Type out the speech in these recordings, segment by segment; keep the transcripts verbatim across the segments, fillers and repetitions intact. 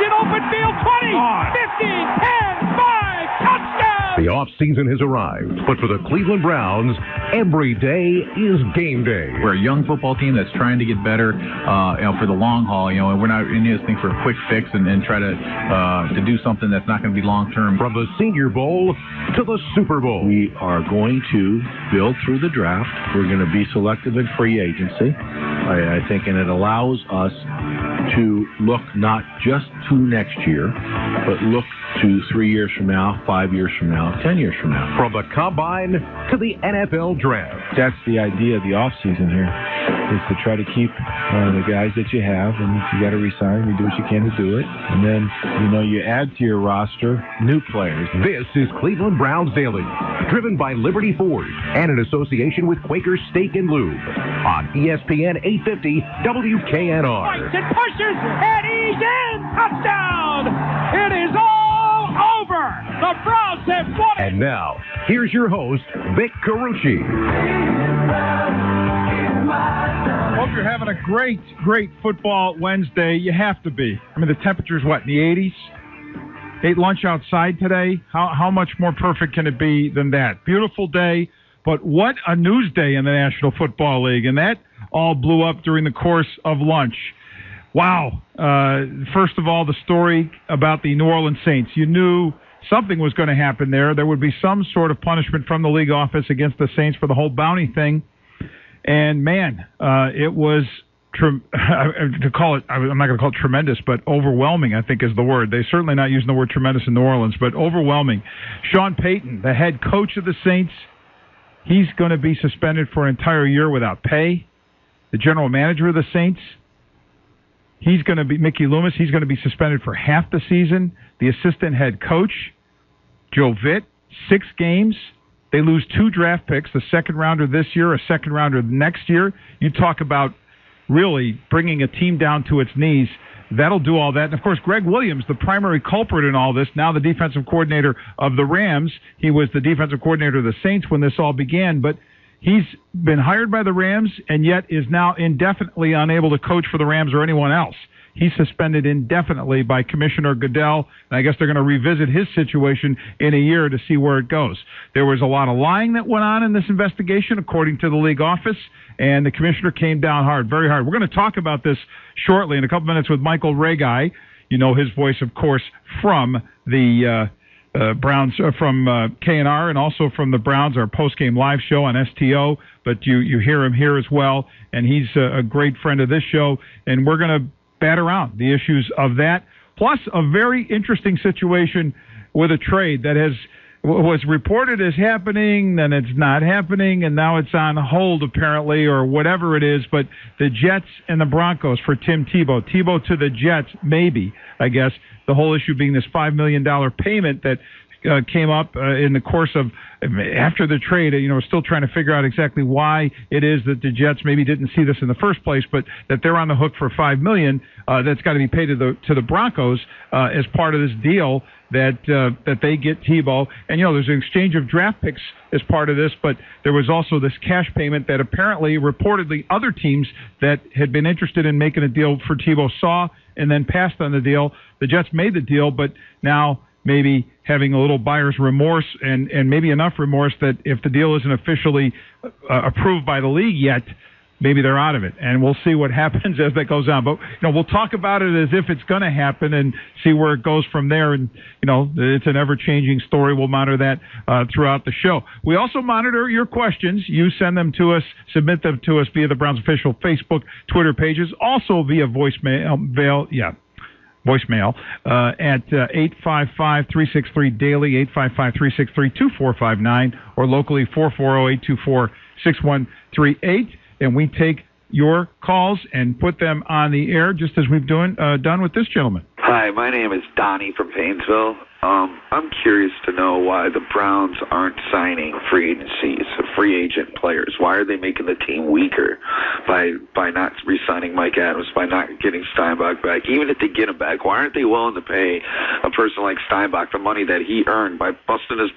in open field. twenty, fifteen, ten, five, touchdown! The offseason has arrived, but for the Cleveland Browns, every day is game day. We're a young football team that's trying to get better, uh, you know, for the long haul. You know, and we're not in this thing for a quick fix and, and try to uh, to do something that's not going to be long term. From the Senior Bowl to the Super Bowl, we are going to build through the draft. We're going to be selective in free agency, I, I think, and it allows us to look not just to next year, but look to three years from now, five years from now, ten years from now. From the Combine to the N F L Draft. That's the idea of the offseason here, is to try to keep uh, the guys that you have, and if you got to resign, you do what you can to do it. And then, you know, you add to your roster new players. This is Cleveland Browns Daily, driven by Liberty Ford and in association with Quaker Steak and Lube on E S P N eight fifty W K N R. Fights and pushes, and he's in! Touchdown! It is all over! The Browns have won it! And now, here's your host, Vic Carucci. Hope you're having a great, great football Wednesday. You have to be. I mean, the temperature's what, in the eighties? Ate lunch outside today. How how much more perfect can it be than that? Beautiful day, but what a news day in the National Football League, and that all blew up during the course of lunch. Wow. Uh, first of all, the story about the New Orleans Saints. You knew something was going to happen there. There would be some sort of punishment from the league office against the Saints for the whole bounty thing. And, man, uh, it was, tre- to call it, I'm not going to call it tremendous, but overwhelming, I think is the word. They're certainly not using the word tremendous in New Orleans, but overwhelming. Sean Payton, the head coach of the Saints, he's going to be suspended for an entire year without pay. The general manager of the Saints, he's going to be, Mickey Loomis, he's going to be suspended for half the season. The assistant head coach, Joe Vitt, six games. They lose two draft picks, the second rounder this year, a second rounder next year. You talk about really bringing a team down to its knees. That'll do all that. And, of course, Greg Williams, the primary culprit in all this, now the defensive coordinator of the Rams. He was the defensive coordinator of the Saints when this all began, but he's been hired by the Rams and yet is now indefinitely unable to coach for the Rams or anyone else. He's suspended indefinitely by Commissioner Goodell, and I guess they're going to revisit his situation in a year to see where it goes. There was a lot of lying that went on in this investigation, according to the league office, and the commissioner came down hard, very hard. We're going to talk about this shortly in a couple minutes with Michael Regai. You know his voice, of course, from the uh, uh, Browns, uh, from uh, K N R, and also from the Browns, our post-game live show on S T O, but you, you hear him here as well, and he's a, a great friend of this show, and we're going to bat around the issues of that, plus a very interesting situation with a trade that has was reported as happening, then it's not happening, and now it's on hold apparently, or whatever it is. But the Jets and the Broncos for Tim Tebow. Tebow to the Jets, maybe, I guess. The whole issue being this five million dollars payment that uh, came up uh, in the course of, after the trade. You know, we're still trying to figure out exactly why it is that the Jets maybe didn't see this in the first place, but that they're on the hook for five million dollars uh, that's got to be paid to the to the Broncos uh, as part of this deal that uh, that they get Tebow. And, you know, there's an exchange of draft picks as part of this, but there was also this cash payment that apparently, reportedly, other teams that had been interested in making a deal for Tebow saw and then passed on the deal. The Jets made the deal, but now maybe having a little buyer's remorse and, and maybe enough remorse that if the deal isn't officially uh, approved by the league yet, maybe they're out of it. And we'll see what happens as that goes on. But, you know, we'll talk about it as if it's going to happen and see where it goes from there. And, you know, it's an ever-changing story. We'll monitor that uh, throughout the show. We also monitor your questions. You send them to us, submit them to us via the Browns official Facebook, Twitter pages, also via voicemail, yeah, voicemail uh, at uh, eight five five, three six three, daily, eight five five, three six three, two four five nine, or locally four four zero, eight two four, six one three eight. And we take your calls and put them on the air, just as we've doing, uh, done with this gentleman. Hi, my name is Donnie from Painesville. Um, I'm curious to know why the Browns aren't signing free agencies, free agent players. Why are they making the team weaker by by not re-signing Mike Adams, by not getting Steinbach back? Even if they get him back, why aren't they willing to pay a person like Steinbach the money that he earned by busting his butt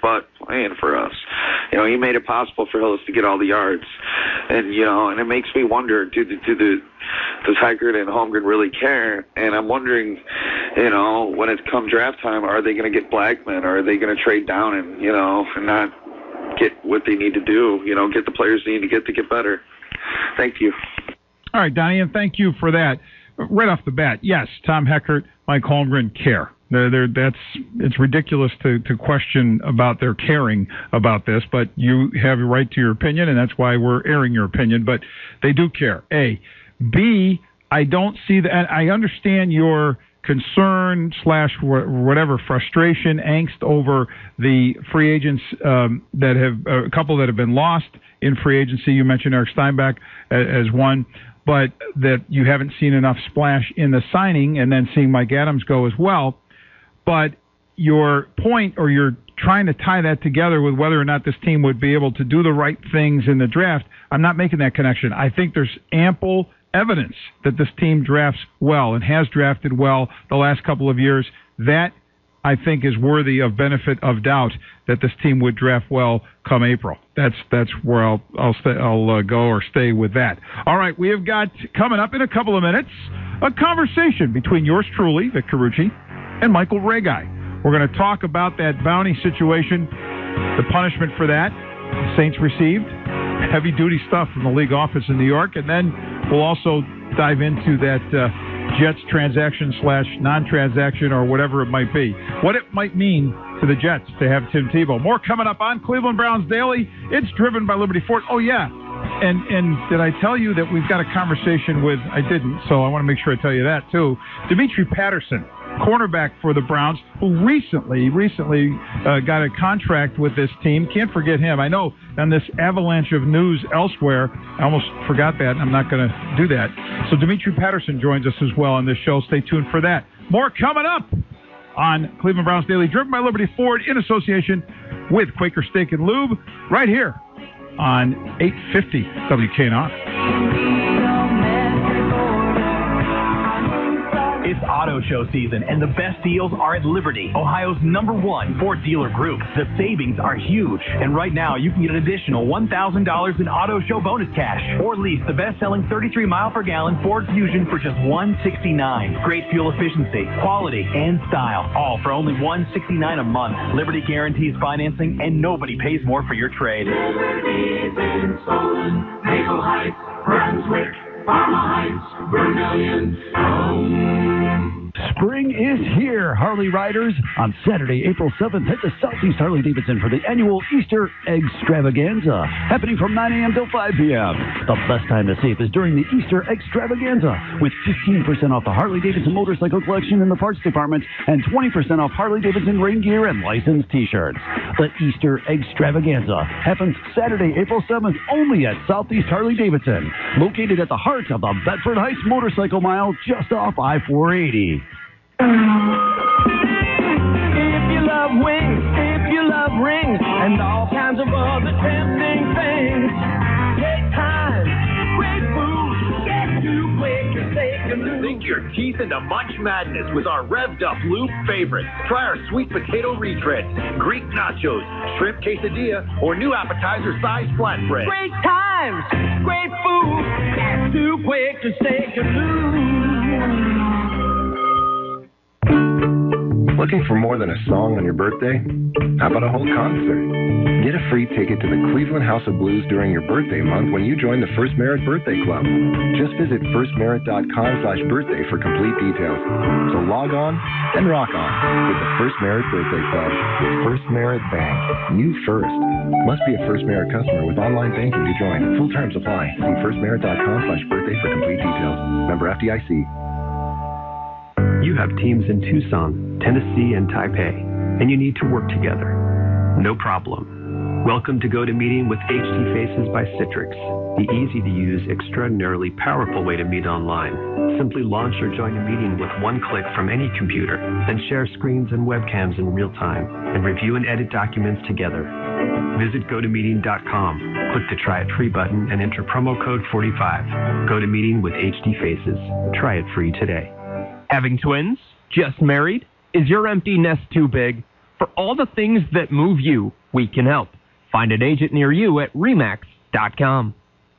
playing for us. You know, he made it possible for Hillis to get all the yards. And, you know, and it makes me wonder, do the, do the, does Heikert and Holmgren really care? And I'm wondering, you know, when it comes draft time, are they going to get Blackman, or are they going to trade down and, you know, and not get what they need to do, you know, get the players they need to get to get better? Thank you. All right, Donnie, and thank you for that. Right off the bat, yes, Tom Heckert, Mike Holmgren care. They're, they're, that's it's ridiculous to, to question about their caring about this, but you have a right to your opinion, and that's why we're airing your opinion. But they do care. A, B, I don't see that. I understand your concern slash whatever frustration, angst over the free agents um, that have uh, a couple that have been lost in free agency. You mentioned Eric Steinbach as one, but that you haven't seen enough splash in the signing, and then seeing Mike Adams go as well. But your point, or you're trying to tie that together with whether or not this team would be able to do the right things in the draft, I'm not making that connection. I think there's ample evidence that this team drafts well and has drafted well the last couple of years. That, I think, is worthy of benefit of doubt that this team would draft well come April. That's that's where I'll I'll stay, I'll uh, go or stay with that. All right, we have got coming up in a couple of minutes a conversation between yours truly, Vic Carucci, and Michael Regai. We're going to talk about that bounty situation, the punishment for that the Saints received, heavy-duty stuff from the league office in New York, and then we'll also dive into that uh, Jets transaction slash non-transaction, or whatever it might be. What it might mean to the Jets to have Tim Tebow. More coming up on Cleveland Browns Daily. It's driven by Liberty Ford. Oh, yeah. And and did I tell you that we've got a conversation with, I didn't, so I want to make sure I tell you that too, Dimitri Patterson, cornerback for the Browns, who recently, recently uh, got a contract with this team. Can't forget him. I know on this avalanche of news elsewhere, I almost forgot that. I'm not going to do that. So Dimitri Patterson joins us as well on this show. Stay tuned for that. More coming up on Cleveland Browns Daily, driven by Liberty Ford in association with Quaker Steak and Lube, right here on eight fifty W K N R. It's auto show season, and the best deals are at Liberty, Ohio's number one Ford dealer group. The savings are huge, and right now you can get an additional one thousand dollars in auto show bonus cash, or lease the best-selling thirty-three mile per gallon Ford Fusion for just one hundred sixty-nine dollars. Great fuel efficiency, quality, and style, all for only one hundred sixty-nine dollars a month. Liberty guarantees financing, and nobody pays more for your trade. Liberty's in Solon, Maple Heights, Brunswick, Parma Heights, Vermilion, Rome. Spring is here, Harley riders. On Saturday, April seventh, head to Southeast Harley-Davidson for the annual Easter Extravaganza, happening from nine a.m. till five p.m. The best time to save is during the Easter Extravaganza, with fifteen percent off the Harley-Davidson motorcycle collection in the parts department and twenty percent off Harley-Davidson rain gear and licensed T-shirts. The Easter Extravaganza happens Saturday, April seventh, only at Southeast Harley-Davidson, located at the heart of the Bedford Heights Motorcycle Mile, just off I four eighty. If you love wings, if you love rings, and all kinds of other tempting things, take time, great food, get too quick to take a loop. Sink your teeth into Munch Madness with our revved up loop favorites. Try our sweet potato retreads, Greek nachos, shrimp quesadilla, or new appetizer size flatbread. Great times, great food, get too quick to take a loop. Looking for more than a song on your birthday? How about a whole concert? Get a free ticket to the Cleveland House of Blues during your birthday month when you join the First Merit Birthday Club. Just visit first merit dot com slash birthday for complete details. So log on and rock on with the First Merit Birthday Club with First Merit Bank. You first. Must be a First Merit customer with online banking to join. Full terms apply. See first merit dot com slash birthday for complete details. Member F D I C. You have teams in Tucson, Tennessee, and Taipei, and you need to work together. No problem. Welcome to GoToMeeting with H D Faces by Citrix, the easy-to-use, extraordinarily powerful way to meet online. Simply launch or join a meeting with one click from any computer, then share screens and webcams in real time, and review and edit documents together. Visit go to meeting dot com, click the Try It Free button, and enter promo code forty-five. GoToMeeting with H D Faces. Try it free today. Having twins? Just married? Is your empty nest too big? For all the things that move you, we can help. Find an agent near you at remax dot com.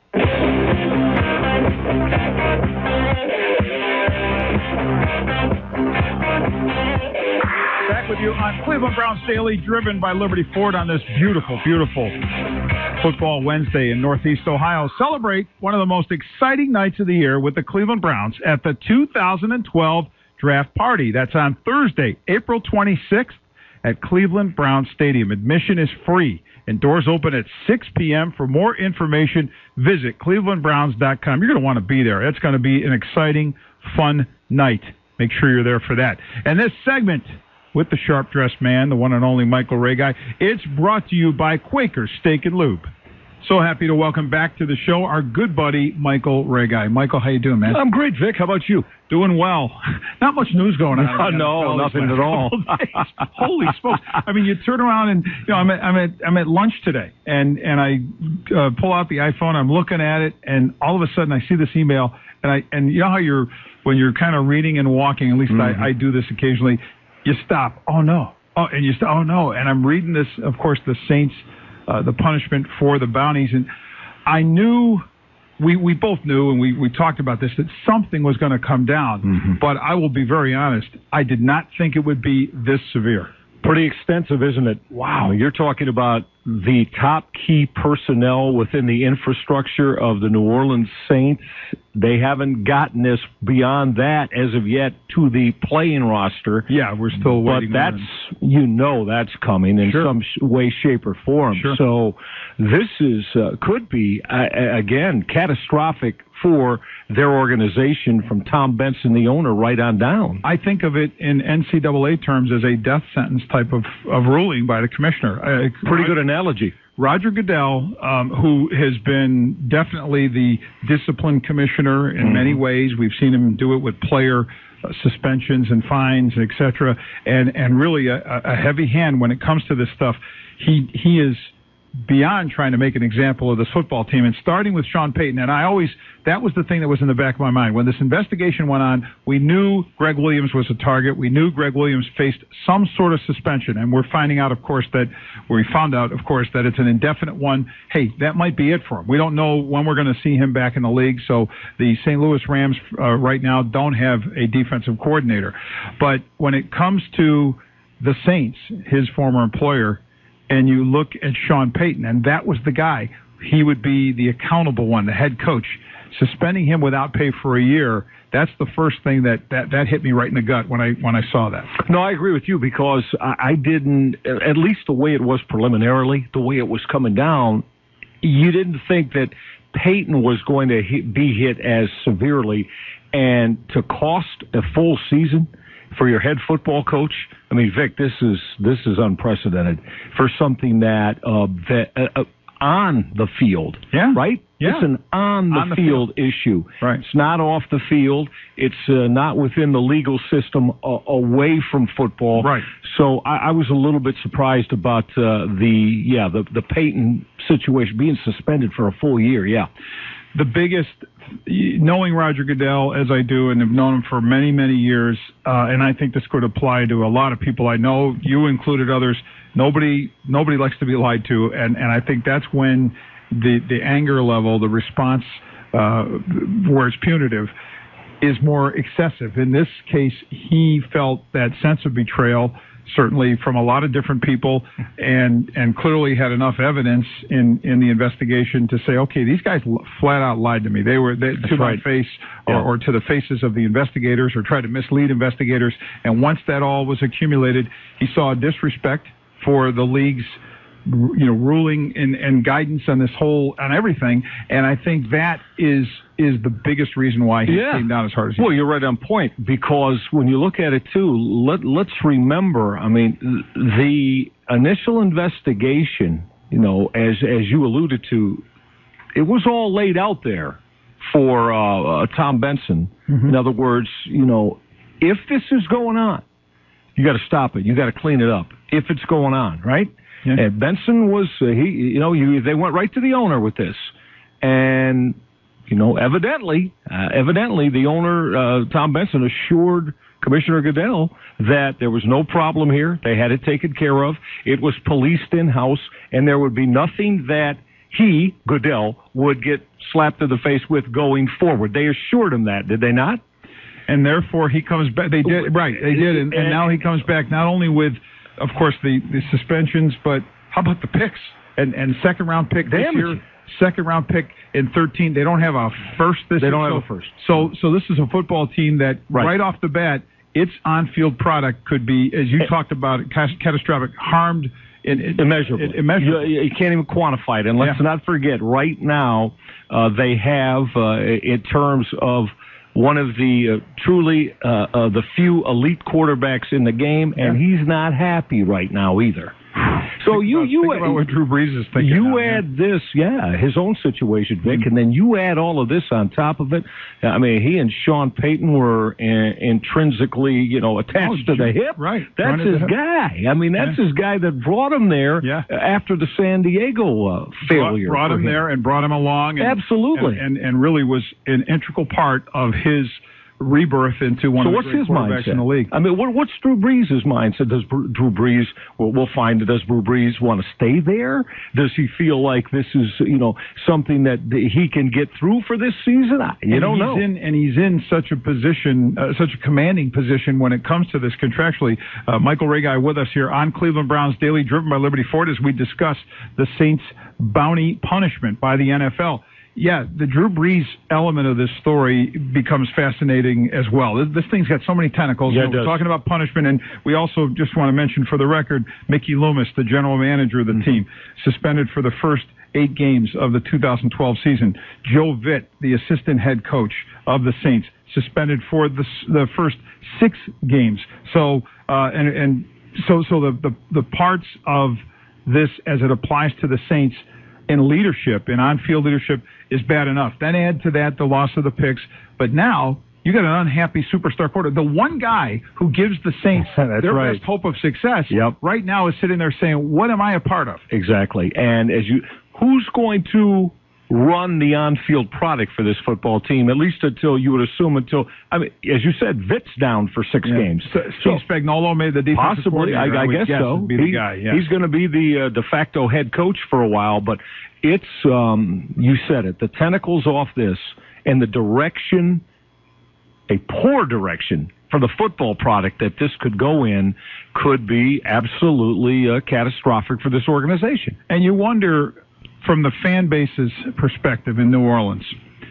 Back with you on Cleveland Browns Daily, driven by Liberty Ford on this beautiful, beautiful Football Wednesday in Northeast Ohio. Celebrate one of the most exciting nights of the year with the Cleveland Browns at the two thousand twelve Draft Party. That's on Thursday, April twenty-sixth at Cleveland Browns Stadium. Admission is free and doors open at six p.m. For more information, visit cleveland browns dot com. You're going to want to be there. It's going to be an exciting, fun night. Make sure you're there for that. And this segment with the sharp-dressed man, the one and only Michael Regai, it's brought to you by Quaker Steak and Lube. So happy to welcome back to the show our good buddy, Michael Regai. Michael, how you doing, man? I'm great, Vic. How about you? Doing well. Not much news going on. Uh, no, nothing at all. Holy smokes! I mean, you turn around and you know, I'm at I'm at I'm at lunch today, and and I uh, pull out the iPhone. I'm looking at it, and all of a sudden I see this email, and I and you know how you're when you're kind of reading and walking. At least mm-hmm. I, I do this occasionally. You stop. Oh no. Oh, and you stop. Oh no. And I'm reading this. Of course, the Saints. Uh, the punishment for the bounties. And I knew, we, we both knew, and we, we talked about this, that something was going to come down. Mm-hmm. But I will be very honest, I did not think it would be this severe. Pretty extensive, isn't it? Wow. You're talking about the top key personnel within the infrastructure of the New Orleans Saints. They haven't gotten this beyond that as of yet to the playing roster. Yeah, we're still waiting. But that's, you know, that's coming in sure. some way, shape, or form. Sure. So this is uh, could be, uh, again, catastrophic for their organization from Tom Benson, the owner, right on down. I think of it in N C double A terms as a death sentence type of, of ruling by the commissioner. Uh, Pretty good analogy. Roger Goodell, um, who has been definitely the discipline commissioner in mm-hmm. many ways. We've seen him do it with player uh, suspensions and fines, et cetera, and, and really a, a heavy hand when it comes to this stuff. He he is beyond trying to make an example of this football team, and starting with Sean Payton. And I always, that was the thing that was in the back of my mind. When this investigation went on, we knew Greg Williams was a target. We knew Greg Williams faced some sort of suspension, and we're finding out, of course, that, we found out, of course, that it's an indefinite one. Hey, that might be it for him. We don't know when we're going to see him back in the league, so the Saint Louis Rams uh, right now don't have a defensive coordinator. But when it comes to the Saints, his former employer, and you look at Sean Payton, and that was the guy. He would be the accountable one, the head coach. Suspending him without pay for a year, that's the first thing that, that, that hit me right in the gut when I when I saw that. No, I agree with you because I, I didn't, at least the way it was preliminarily, the way it was coming down, you didn't think that Payton was going to hit, be hit as severely, and to cost a full season for your head football coach. I mean, Vic, this is this is unprecedented for something that uh, that uh, on the field, yeah, right? Yeah. It's an on the, on the field, field issue. Right. It's not off the field. It's uh, not within the legal system uh, away from football. Right. So I, I was a little bit surprised about uh, the yeah the the Payton situation being suspended for a full year. Yeah. The biggest, knowing Roger Goodell as I do and have known him for many, many years, uh, and I think this could apply to a lot of people I know, you included others, nobody nobody likes to be lied to, and, and I think that's when the, the anger level, the response, uh, where it's punitive, is more excessive. In this case, he felt that sense of betrayal, certainly from a lot of different people, and and clearly had enough evidence in, in the investigation to say, okay, these guys flat out lied to me. They were they, to right. my face or, yeah. or to the faces of the investigators, or tried to mislead investigators. And once that all was accumulated, he saw disrespect for the league's you know ruling and, and guidance on this whole on everything. And I think that is is the biggest reason why he yeah. came down as hard as he well, did. you're right on point, because when you look at it too, let, let's remember, I mean, the initial investigation, you know, as as you alluded to, it was all laid out there for uh, uh, Tom Benson. Mm-hmm. In other words, you know, if this is going on, you got to stop it. You got to clean it up. If it's going on, right? Yeah. And Benson was, uh, he, you know, you, they went right to the owner with this, and you know, evidently, uh, evidently, the owner, uh, Tom Benson, assured Commissioner Goodell that there was no problem here. They had it taken care of. It was policed in-house, and there would be nothing that he, Goodell, would get slapped in the face with going forward. They assured him that, did they not? And therefore, he comes back. They did, right, they did. And, and now he comes back not only with, of course, the, the suspensions, but how about the picks? And, and second-round pick this year. Second-round pick in thirteen. They don't have a first this they year. They don't so, have a first. So, so this is a football team that right, right off the bat, its on-field product could be, as you talked about, catastrophic, harmed in, in, immeasurable. In, immeasurable. You, you can't even quantify it. And let's yeah. not forget, right now, uh, they have, uh, in terms of one of the uh, truly uh, uh, the few elite quarterbacks in the game, yeah. and he's not happy right now either. So think you about, you think about what Drew Brees is thinking. You now, add man. this, yeah, his own situation, Vic, mm-hmm. and then you add all of this on top of it. I mean, he and Sean Payton were in, intrinsically, you know, attached oh, to the hip. Right, that's his guy. I mean, that's yeah. his guy that brought him there yeah. after the San Diego uh, failure. Brought, brought him, him there and brought him along. And, Absolutely, and, and and really was an integral part of his rebirth into one so of the what's great his quarterbacks mindset? in the league. I mean, what, what's Drew Brees' mindset? Does Drew Brees, well, we'll find, does Drew Brees want to stay there? Does he feel like this is, you know, something that he can get through for this season? You and don't he's know. In, and he's in such a position, uh, such a commanding position when it comes to this contractually. Uh, Michael Regai with us here on Cleveland Browns Daily, driven by Liberty Ford, as we discuss the Saints' bounty punishment by the N F L. Yeah, the Drew Brees element of this story becomes fascinating as well. This, this thing's got so many tentacles. Yeah, you know, we're talking about punishment, and we also just want to mention for the record, Mickey Loomis, the general manager of the mm-hmm. team, suspended for the first eight games of the two thousand twelve season. Joe Vitt, the assistant head coach of the Saints, suspended for the the first six games. So, uh, and and so so the, the the parts of this as it applies to the Saints in leadership, in on-field leadership, is bad enough. Then add to that the loss of the picks. But now you got an unhappy superstar quarterback. The one guy who gives the Saints their right. best hope of success yep. right now is sitting there saying, what am I a part of? Exactly. And as you, who's going to run the on-field product for this football team, at least until, you would assume until, I mean, as you said, Vitt's down for six yeah. games. So, Steve so, Spagnuolo made the defensive possibly, I, I, I guess guess so. Be the guy, yeah. He's going to be the uh, de facto head coach for a while, but it's, um, you said it, the tentacles off this and the direction, a poor direction for the football product that this could go in could be absolutely uh, catastrophic for this organization. And you wonder, from the fan base's perspective in New Orleans,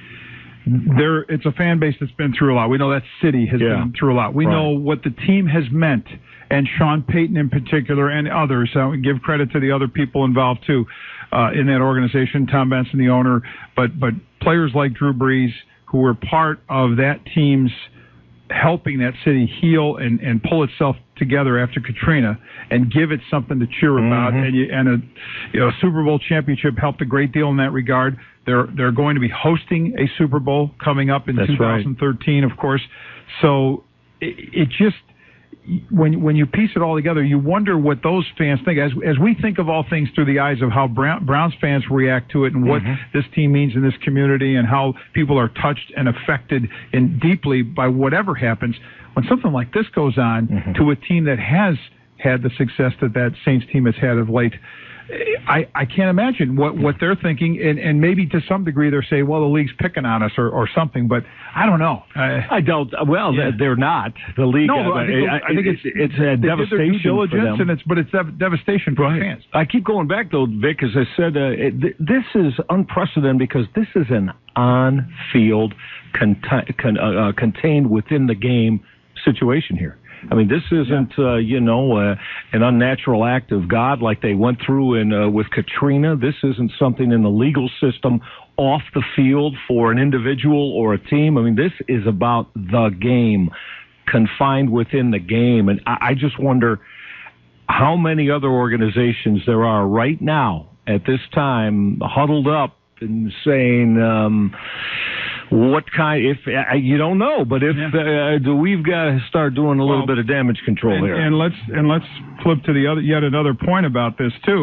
there it's a fan base that's been through a lot. We know that city has yeah. been through a lot. We right. know what the team has meant, and Sean Payton in particular, and others. I would give credit to the other people involved too uh, in that organization. Tom Benson, the owner, but but players like Drew Brees, who were part of that team's helping that city heal and, and pull itself together after Katrina and give it something to cheer about. Mm-hmm. And, you, and a you know, Super Bowl championship helped a great deal in that regard. They're they're going to be hosting a Super Bowl coming up in That's two thousand thirteen, right. of course. So it, it just, when when you piece it all together, you wonder what those fans think. As as we think of all things through the eyes of how Brown, Browns fans react to it and what mm-hmm. this team means in this community and how people are touched and affected and deeply by whatever happens, when something like this goes on mm-hmm. to a team that has had the success that that Saints team has had of late, I, I can't imagine what, what they're thinking, and, and maybe to some degree they're saying, well, the league's picking on us or, or something, but I don't know. I, I don't. Well, yeah. they're not. The league. No, I think, I, I think it's it's, it's a devastation due for them. And it's, but it's dev- devastation for right. the fans. I keep going back though, Vic, as I said, uh, it, th- this is unprecedented because this is an on-field cont- con- uh, uh, contained within the game situation here. I mean, this isn't, yeah. uh, you know, uh, an unnatural act of God like they went through in uh, with Katrina. This isn't something in the legal system off the field for an individual or a team. I mean, this is about the game, confined within the game. And I, I just wonder how many other organizations there are right now at this time huddled up and saying, um, what kind, if uh, you don't know, but if yeah. uh, do we've got to start doing a little well, bit of damage control and, here. And let's and let's flip to the other yet another point about this too.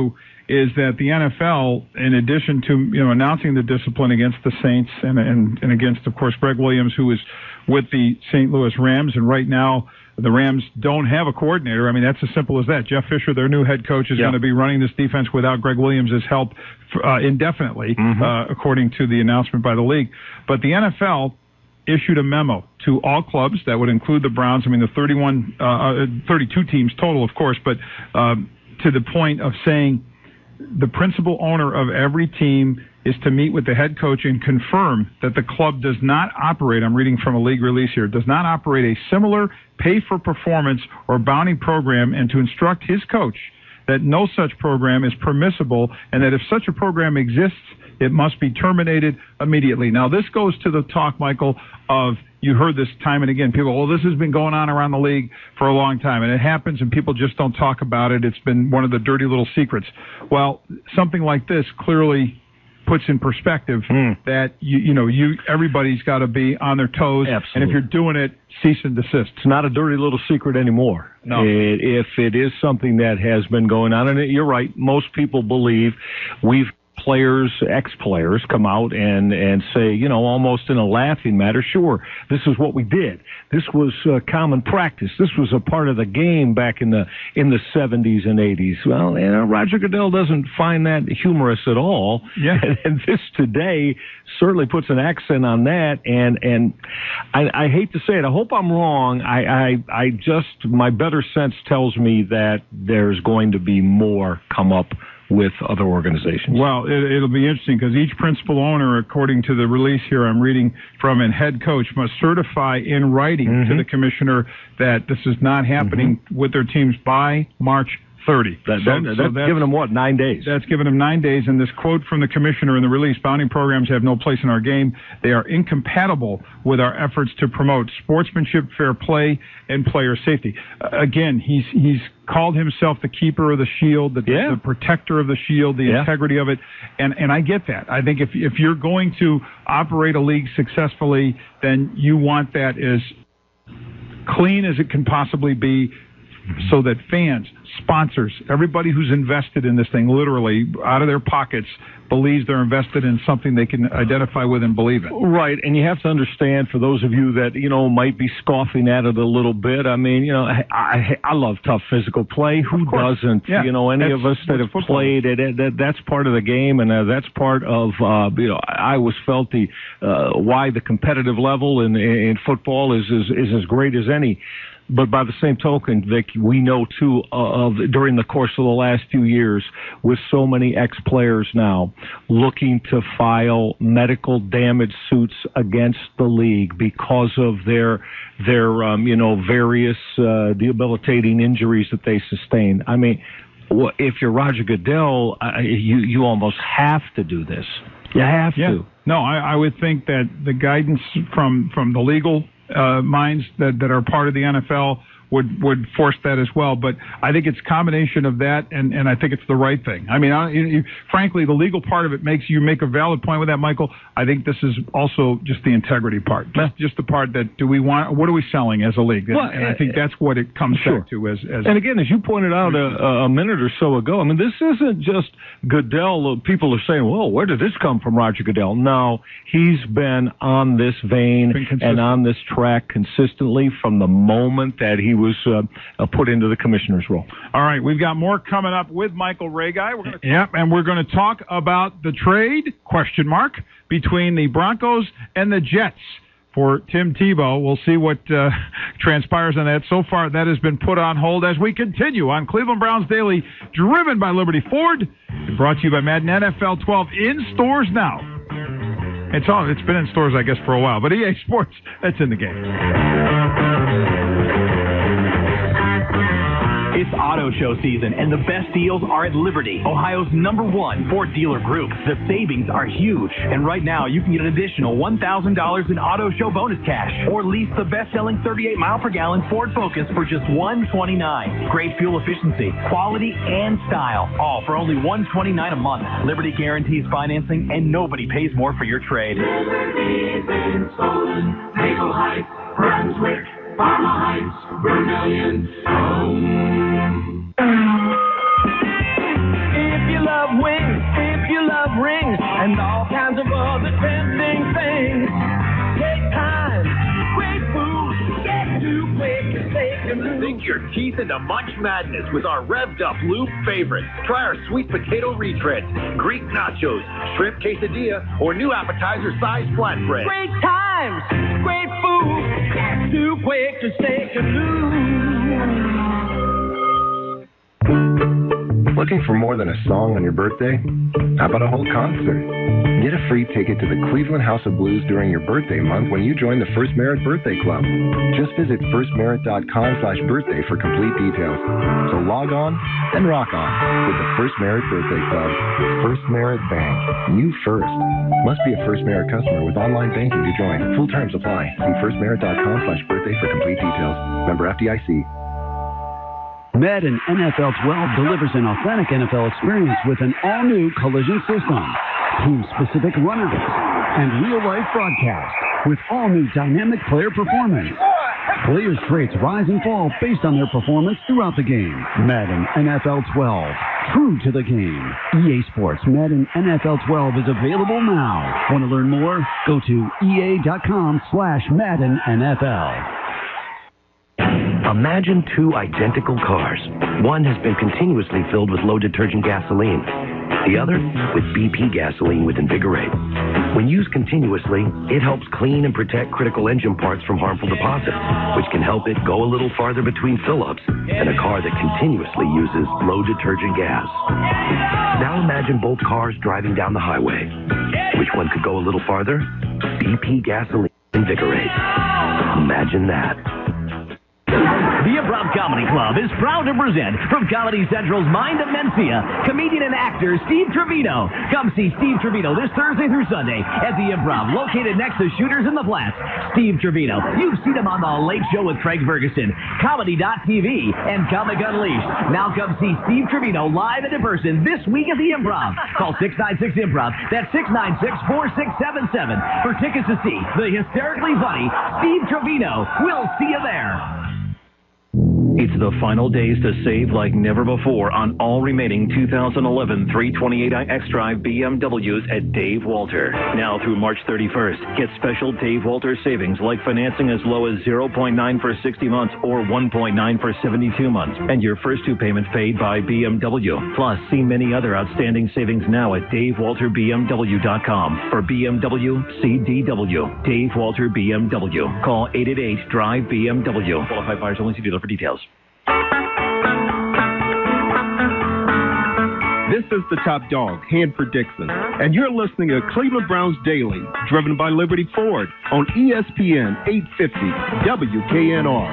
is that the N F L, in addition to you know announcing the discipline against the Saints and and, and against, of course, Greg Williams, who is with the Saint Louis Rams, and right now the Rams don't have a coordinator. I mean, that's as simple as that. Jeff Fisher, their new head coach, is yeah. going to be running this defense without Greg Williams' help uh, indefinitely, mm-hmm. uh, according to the announcement by the league. But the N F L issued a memo to all clubs that would include the Browns. I mean, the thirty-one, uh, thirty-two teams total, of course, but um, to the point of saying the principal owner of every team is to meet with the head coach and confirm that the club does not operate, I'm reading from a league release here, does not operate a similar pay-for-performance or bounty program, and to instruct his coach that no such program is permissible, and that if such a program exists, it must be terminated immediately. Now, this goes to the talk, Michael, of you heard this time and again. People, well, this has been going on around the league for a long time, and it happens, and people just don't talk about it. It's been one of the dirty little secrets. Well, something like this clearly puts in perspective mm. that you you know you everybody's got to be on their toes. Absolutely. And if you're doing it, cease and desist. It's not a dirty little secret anymore. No. It, if it is something that has been going on, and it, you're right, most people believe we've players, ex-players come out and, and say, you know, almost in a laughing matter, sure, this is what we did. This was uh, common practice. This was a part of the game back in the in the seventies and eighties. Well, you know, Roger Goodell doesn't find that humorous at all. Yeah. And, and this today certainly puts an accent on that. And and I, I hate to say it. I hope I'm wrong. I, I I just my better sense tells me that there's going to be more come up with other organizations. Well, it, it'll be interesting because each principal owner, according to the release here I'm reading from, and head coach must certify in writing mm-hmm. to the commissioner that this is not happening mm-hmm. with their teams by March thirtieth. That, so, that, so that's, that's giving them, what, nine days? That's giving them nine days. And this quote from the commissioner in the release, bounty programs have no place in our game. They are incompatible with our efforts to promote sportsmanship, fair play, and player safety. Uh, again, he's he's called himself the keeper of the shield, the, yeah. the protector of the shield, the yeah. integrity of it. And, and I get that. I think if, if you're going to operate a league successfully, then you want that as clean as it can possibly be, so that fans, sponsors, everybody who's invested in this thing, literally out of their pockets, believes they're invested in something they can identify with and believe in. Right, and you have to understand, for those of you that, you know, might be scoffing at it a little bit, I mean, you know, I I, I love tough physical play. Who doesn't? Yeah, you know, any of us that have football. played it, it, that, that's part of the game, and uh, that's part of, uh, you know, I always felt the uh, why the competitive level in, in football is, is, is as great as any. But by the same token, Vic, we know, too, of during the course of the last few years, with so many ex-players now looking to file medical damage suits against the league because of their, their um, you know, various uh, debilitating injuries that they sustain. I mean, if you're Roger Goodell, uh, you, you almost have to do this. You have yeah. to. No, I, I would think that the guidance from, from the legal Uh, minds that, that are part of the N F L would would force that as well. But I think it's a combination of that, and, and I think it's the right thing. I mean, I, you, you, frankly, the legal part of it makes you make a valid point with that, Michael. I think this is also just the integrity part, just, just the part that do we want, what are we selling as a league? And, well, and I think that's what it comes sure. back to. As, as and again, as you pointed out a, a minute or so ago, I mean, this isn't just Goodell. People are saying, well, where did this come from, Roger Goodell? No, he's been on this vein and on this track consistently from the moment that he was uh, uh, put into the commissioner's role. All right, we've got more coming up with Michael Ragai. We're gonna yep, and we're going to talk about the trade, question mark, between the Broncos and the Jets for Tim Tebow. We'll see what uh, transpires on that. So far, that has been put on hold as we continue on Cleveland Browns Daily, driven by Liberty Ford, brought to you by Madden N F L twelve, in stores now. It's all, it's been in stores, I guess, for a while, but E A Sports, that's in the game. It's auto show season, and the best deals are at Liberty, Ohio's number one Ford dealer group. The savings are huge, and right now you can get an additional one thousand dollars in auto show bonus cash, or lease the best-selling thirty-eight mile per gallon Ford Focus for just one hundred twenty-nine dollars. Great fuel efficiency, quality, and style, all for only one hundred twenty-nine dollars a month. Liberty guarantees financing, and nobody pays more for your trade. Liberty's in Solon, Maple Heights, Brunswick, Parma Heights, Vermillion, Stone. If you love Ease into Munch Madness with our revved up Loop favorites. Try our sweet potato retreads, Greek nachos, shrimp quesadilla, or new appetizer size flatbread. Great times, great food, too quick to Steak and Lube. Looking for more than a song on your birthday? How about a whole concert? Get a free ticket to the Cleveland House of Blues during your birthday month when you join the First Merit Birthday Club. Just visit first merit dot com slash birthday for complete details. So log on and rock on with the First Merit Birthday Club. First Merit Bank. You first. Must be a First Merit customer with online banking to join. Full terms apply. See first merit dot com slash birthday for complete details. Member F D I C. Madden N F L twelve delivers an authentic N F L experience with an all-new collision system, team-specific runner base, and real-life broadcast with all-new dynamic player performance. Players' traits rise and fall based on their performance throughout the game. Madden N F L twelve, true to the game. E A Sports Madden N F L twelve is available now. Want to learn more? Go to E A dot com slash Madden N F L. Imagine two identical cars. One has been continuously filled with low detergent gasoline. The other with B P gasoline with Invigorate. When used continuously, it helps clean and protect critical engine parts from harmful deposits, which can help it go a little farther between fill-ups than a car that continuously uses low detergent gas. Now imagine both cars driving down the highway. Which one could go a little farther? B P gasoline Invigorate. Imagine that. The Improv Comedy Club is proud to present from Comedy Central's Mind of Mencia, comedian and actor Steve Trevino. Come see Steve Trevino this Thursday through Sunday at the Improv, located next to Shooters in the Flats. Steve Trevino, you've seen him on The Late Show with Craig Ferguson, Comedy dot T V, and Comic Unleashed. Now come see Steve Trevino live and in person this week at the Improv. Call six nine six IMPROV. That's six nine six, four six seven seven for tickets to see the hysterically funny Steve Trevino. We'll see you there. It's the final days to save like never before on all remaining two thousand eleven three twenty-eight i X-Drive B M Ws at Dave Walter. Now through March thirty-first, get special Dave Walter savings like financing as low as zero point nine for sixty months or one point nine for seventy-two months, and your first two payments paid by B M W. Plus, see many other outstanding savings now at dave walter b m w dot com. For B M W, see D W. Dave Walter B M W. Call eight eight eight, drive B M W. Qualified buyers only. See dealer for details. This is the top dog, Hanford Dixon, and you're listening to Cleveland Browns Daily, driven by Liberty Ford on E S P N eight fifty W K N R.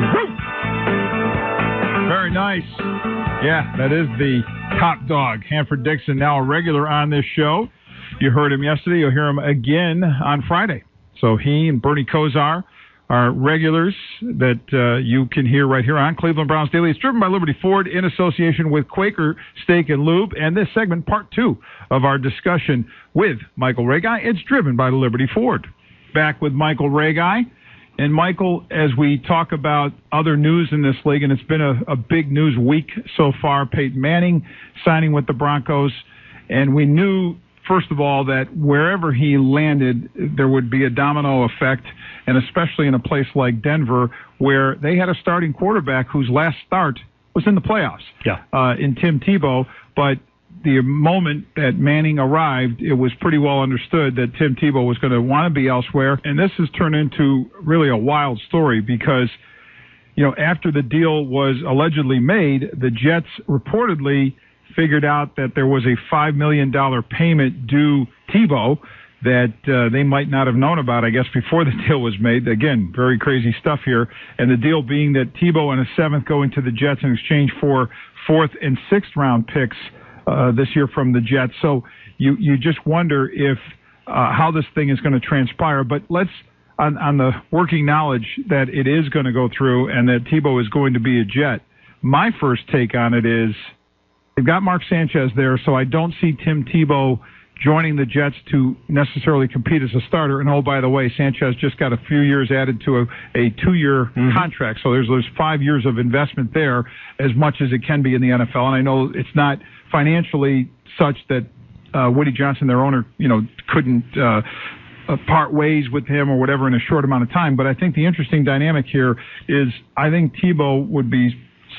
Very nice. Yeah, that is the top dog, Hanford Dixon, now a regular on this show. You heard him yesterday. You'll hear him again on Friday. So he and Bernie Kosar are regulars that uh, you can hear right here on Cleveland Browns Daily. It's driven by Liberty Ford in association with Quaker Steak and Lube. And this segment, part two of our discussion with Michael Ragai, it's driven by Liberty Ford. Back with Michael Ragai. And Michael, as we talk about other news in this league, and it's been a, a big news week so far, Peyton Manning signing with the Broncos, and we knew, first of all, that wherever he landed, there would be a domino effect, and especially in a place like Denver, where they had a starting quarterback whose last start was in the playoffs, yeah. uh, in Tim Tebow. But the moment that Manning arrived, it was pretty well understood that Tim Tebow was going to want to be elsewhere. And this has turned into really a wild story because, you know, after the deal was allegedly made, the Jets reportedly figured out that there was a five million dollars payment due Tebow that uh, they might not have known about, I guess, before the deal was made. Again, very crazy stuff here. And the deal being that Tebow and a seventh going to the Jets in exchange for fourth and sixth round picks uh, this year from the Jets. So you, you just wonder if uh, how this thing is going to transpire. But let's, on, on the working knowledge that it is going to go through and that Tebow is going to be a Jet, my first take on it is they've got Mark Sanchez there, so I don't see Tim Tebow joining the Jets to necessarily compete as a starter. And, oh, by the way, Sanchez just got a few years added to a, a two-year mm-hmm. contract. So there's, there's five years of investment there, as much as it can be in the N F L. And I know it's not financially such that uh, Woody Johnson, their owner, you know, couldn't uh, uh, part ways with him or whatever in a short amount of time. But I think the interesting dynamic here is I think Tebow would be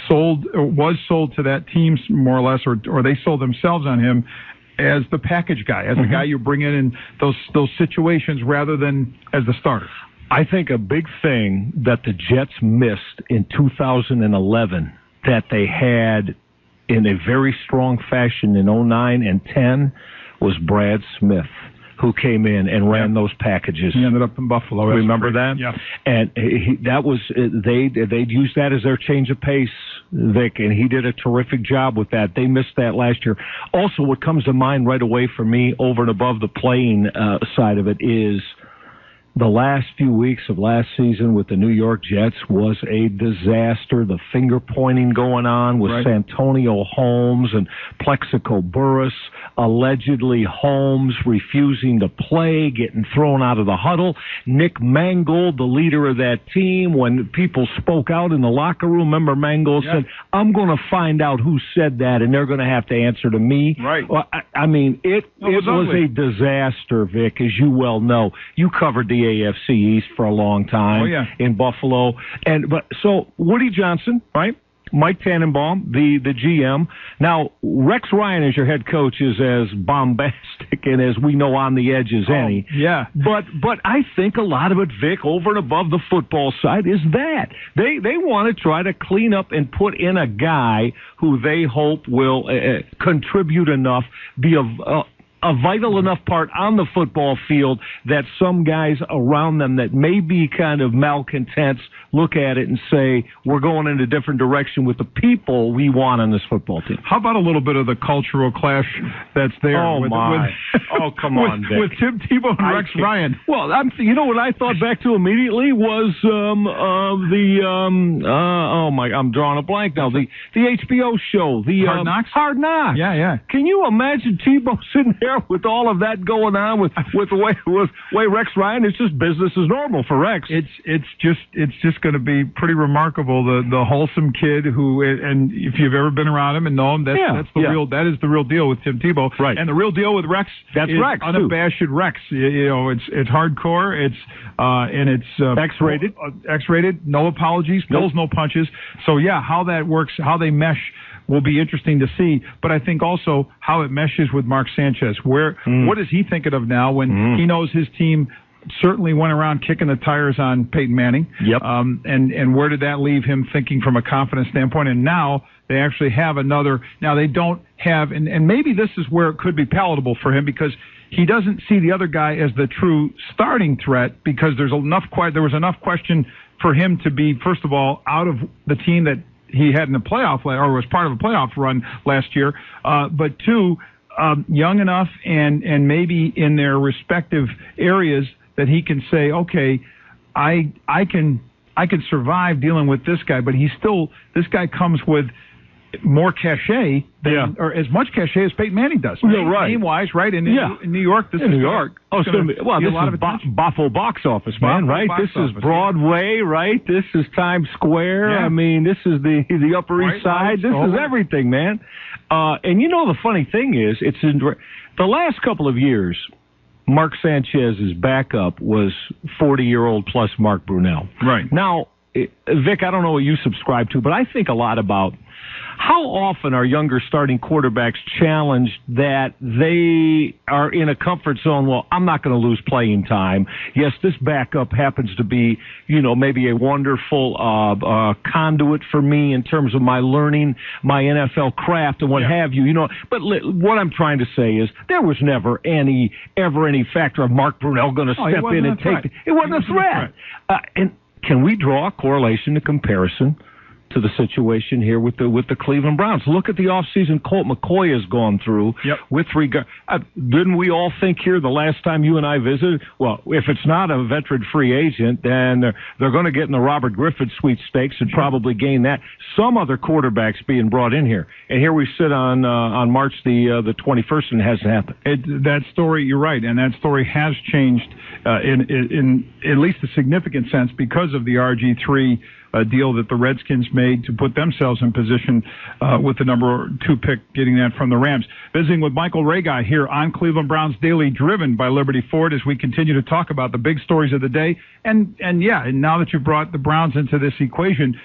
sold or was sold to that team more or less, or or they sold themselves on him as the package guy, as mm-hmm. the guy you bring in in those those situations rather than as the starter. I think a big thing that the Jets missed in two thousand eleven that they had in a very strong fashion in oh nine and ten was Brad Smith, who came in and ran yeah. those packages. He ended up in Buffalo. That's Remember great. that? Yeah. And he, that was they they'd used that as their change of pace, Vic, and he did a terrific job with that. They missed that last year. Also, what comes to mind right away for me, over and above the playing uh, side of it, is the last few weeks of last season with the New York Jets was a disaster. The finger pointing going on with right. Santonio Holmes and Plexico Burress, allegedly Holmes refusing to play, getting thrown out of the huddle. Nick Mangold, the leader of that team, when people spoke out in the locker room, remember Mangold yeah. said, I'm going to find out who said that, and they're going to have to answer to me. Right. Well, I, I mean, it, well, it, it was, was a disaster, Vic, as you well know. You covered the A F C East for a long time oh, yeah. in Buffalo. And but so Woody Johnson, right? Mike Tannenbaum, the, the G M. Now, Rex Ryan as your head coach is as bombastic and as we know on the edge as oh, any. Yeah. But but I think a lot of it, Vic, over and above the football side, is that. They they want to try to clean up and put in a guy who they hope will uh, contribute enough, be a... Uh, a vital enough part on the football field that some guys around them that may be kind of malcontents look at it and say, we're going in a different direction with the people we want on this football team. How about a little bit of the cultural clash that's there? Oh, with, my. With, oh, come with, on, Vic. With Tim Tebow and I Rex can't. Ryan. Well, I'm, you know what I thought back to immediately was um, uh, the, um, uh, oh, my, I'm drawing a blank now, the, the H B O show. The Hard um, Knocks? Hard Knocks. Yeah, yeah. Can you imagine Tebow sitting there with all of that going on with, with the way, with way Rex Ryan? It's just business as normal for Rex. It's it's just it's just going to be pretty remarkable. The the wholesome kid who, and if you've ever been around him and know him, that's yeah, that's the yeah. real that is the real deal with Tim Tebow. Right. And the real deal with Rex. That's is Rex. Unabashed too. Rex. You, you know, it's it's hardcore. It's uh and it's uh, X-rated. Uh, X-rated. No apologies. Nope. Pulls no punches. So yeah, how that works, how they mesh, will be interesting to see, but I think also how it meshes with Mark Sanchez. Where mm. what is he thinking of now when mm. he knows his team certainly went around kicking the tires on Peyton Manning? Yep. Um, and and where did that leave him thinking from a confidence standpoint? And now they actually have another. Now they don't have, and and maybe this is where it could be palatable for him because he doesn't see the other guy as the true starting threat because there's enough. There was enough question for him to be, first of all, out of the team that he had in the playoff, or was part of a playoff run last year. Uh, but two, um, young enough and, and maybe in their respective areas that he can say, okay, I, I can, I can survive dealing with this guy, but he's still, this guy comes with more cachet than, yeah. or as much cachet as Peyton Manning does. Yeah, right. Name-wise, right? In, yeah. in New York, this in is New York. Gonna, oh, it's going to be, well, this a lot is of Bo- Boffo box office, man, Boffo right? box This office, is Broadway, yeah. right? This is Times Square. Yeah. I mean, this is the the Upper Right, East Side. right. This Oh. is everything, man. Uh, and you know the funny thing is, it's in the last couple of years, Mark Sanchez's backup was forty-year-old plus Mark Brunell. Right. Now, Vic, I don't know what you subscribe to, but I think a lot about how often are younger starting quarterbacks challenged that they are in a comfort zone? Well, I'm not going to lose playing time. Yes, this backup happens to be, you know, maybe a wonderful uh, uh, conduit for me in terms of my learning my N F L craft and what yeah. have you. You know, but li- what I'm trying to say is there was never any ever any factor of Mark Brunell going to oh, step in and take the, it wasn't, wasn't a threat. A threat. Uh, and can we draw a correlation, a comparison to the situation here with the with the Cleveland Browns? Look at the offseason Colt McCoy has gone through yep. with regard. Uh, didn't we all think here the last time you and I visited? Well, if it's not a veteran free agent, then they're, they're going to get in the Robert Griffin sweepstakes and probably gain that. Some other quarterbacks being brought in here, and here we sit on uh, on March the uh, the twenty-first, and it hasn't happened. It, that story, you're right, and that story has changed uh, in, in in at least a significant sense because of the R G three. A deal that the Redskins made to put themselves in position uh, with the number two pick, getting that from the Rams. Visiting with Michael Ragai here on Cleveland Browns Daily, driven by Liberty Ford, as we continue to talk about the big stories of the day. And, and yeah, and now that you brought the Browns into this equation,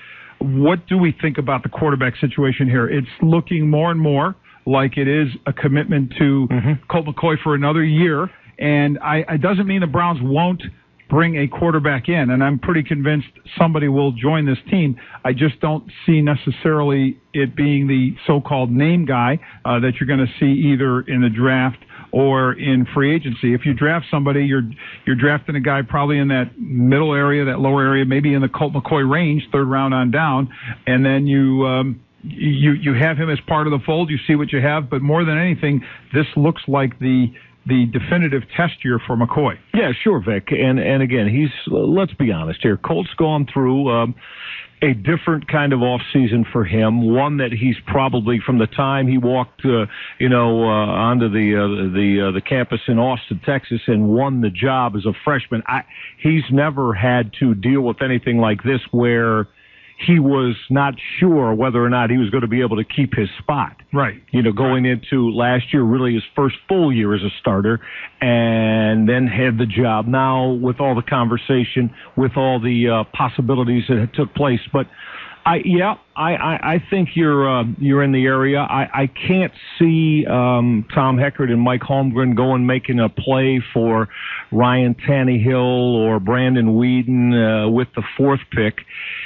what do we think about the quarterback situation here? It's looking more and more like it is a commitment to mm-hmm. Colt McCoy for another year. And I, it doesn't mean the Browns won't bring a quarterback in, and I'm pretty convinced somebody will join this team. I just don't see necessarily it being the so-called name guy uh, that you're going to see either in the draft or in free agency. If you draft somebody, you're you're drafting a guy probably in that middle area, that lower area, maybe in the Colt McCoy range, third round on down, and then you um, you you have him as part of the fold. You see what you have, but more than anything, this looks like the the definitive test year for McCoy. Yeah, sure, Vic. And and again, he's let's be honest here. Colt's gone through um, a different kind of off season for him. One that he's probably from the time he walked, uh, you know, uh, onto the uh, the uh, the campus in Austin, Texas, and won the job as a freshman. I, he's never had to deal with anything like this where he was not sure whether or not he was going to be able to keep his spot. Right. You know, going right. into last year, really his first full year as a starter, and then had the job. Now, with all the conversation, with all the uh, possibilities that took place. But, I yeah, I, I, I think you're uh, you're in the area. I, I can't see um, Tom Heckert and Mike Holmgren going making a play for Ryan Tannehill or Brandon Whedon uh, with the fourth pick.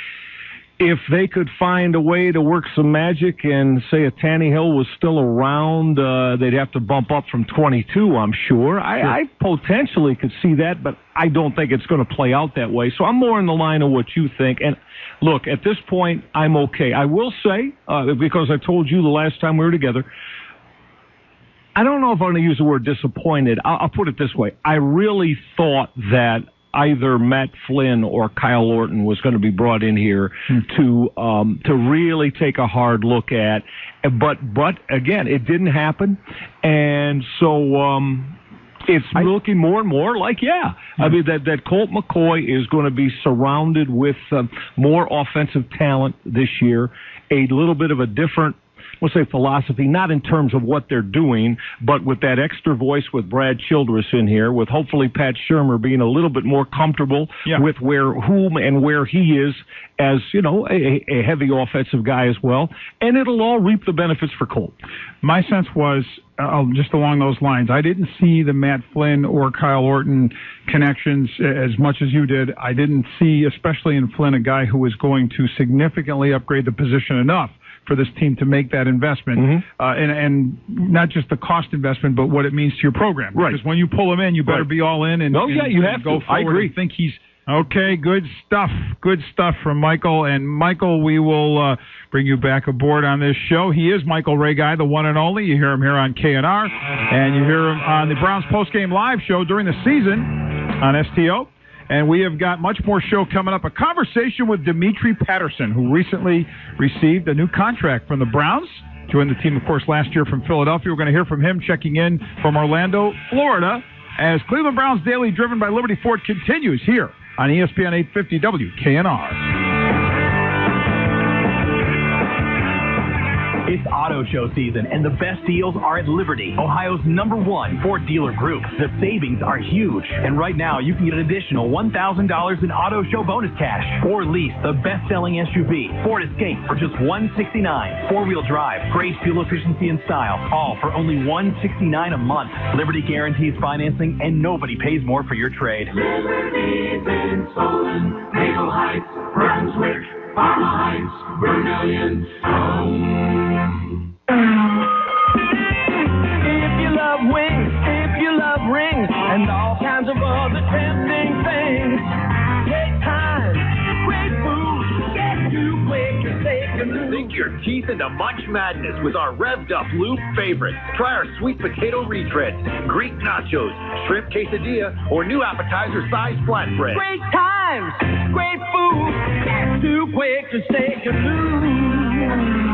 If they could find a way to work some magic and say a Tannehill was still around, uh, they'd have to bump up from twenty-two, I'm sure. I, sure. I potentially could see that, but I don't think it's going to play out that way. So I'm more in the line of what you think. And look, at this point, I'm okay. I will say, uh, because I told you the last time we were together, I don't know if I'm going to use the word disappointed. I'll, I'll put it this way. I really thought that either Matt Flynn or Kyle Orton was going to be brought in here hmm. to um, to really take a hard look at, but but again, it didn't happen, and so um, it's I, looking more and more like yeah. Hmm. I mean that that Colt McCoy is going to be surrounded with um, more offensive talent this year, a little bit of a different, we'll say, philosophy, not in terms of what they're doing, but with that extra voice with Brad Childress in here, with hopefully Pat Shurmur being a little bit more comfortable yeah. with where whom and where he is as, you know, a, a heavy offensive guy as well. And it'll all reap the benefits for Colt. My sense was, uh, just along those lines, I didn't see the Matt Flynn or Kyle Orton connections as much as you did. I didn't see, especially in Flynn, a guy who was going to significantly upgrade the position enough for this team to make that investment, mm-hmm. uh, and, and not just the cost investment, but what it means to your program. Right. Because when you pull him in, you better right. be all in and, oh, yeah, and, you and have go to. forward. I agree. I think he's okay. Good stuff. Good stuff from Michael. And Michael, we will uh, bring you back aboard on this show. He is Michael Ray Guy, the one and only. You hear him here on K N R, and you hear him on the Browns postgame live show during the season on S T O. And we have got much more show coming up. A conversation with Dimitri Patterson, who recently received a new contract from the Browns. Joined the team, of course, last year from Philadelphia. We're going to hear from him checking in from Orlando, Florida, as Cleveland Browns Daily, driven by Liberty Ford, continues here on E S P N eight fifty W K N R. It's auto show season, and the best deals are at Liberty, Ohio's number one Ford dealer group. The savings are huge, and right now you can get an additional one thousand dollars in auto show bonus cash, or lease the best-selling S U V, Ford Escape, for just one hundred sixty-nine dollars. Four-wheel drive, great fuel efficiency and style, all for only one hundred sixty-nine dollars a month. Liberty guarantees financing, and nobody pays more for your trade. Liberty's in Solon, Maple Heights, Brunswick, Parma Heights, Vermillion, Stone. If you love wings, if you love rings, and all kinds of other trending things, take time, great food, get too quick, and take a look. Sink your teeth into Munch Madness with our revved up loop favorite. Try our sweet potato retreads, Greek nachos, shrimp quesadilla, or new appetizer size flatbread. Great times, great food, get too quick, just take a look.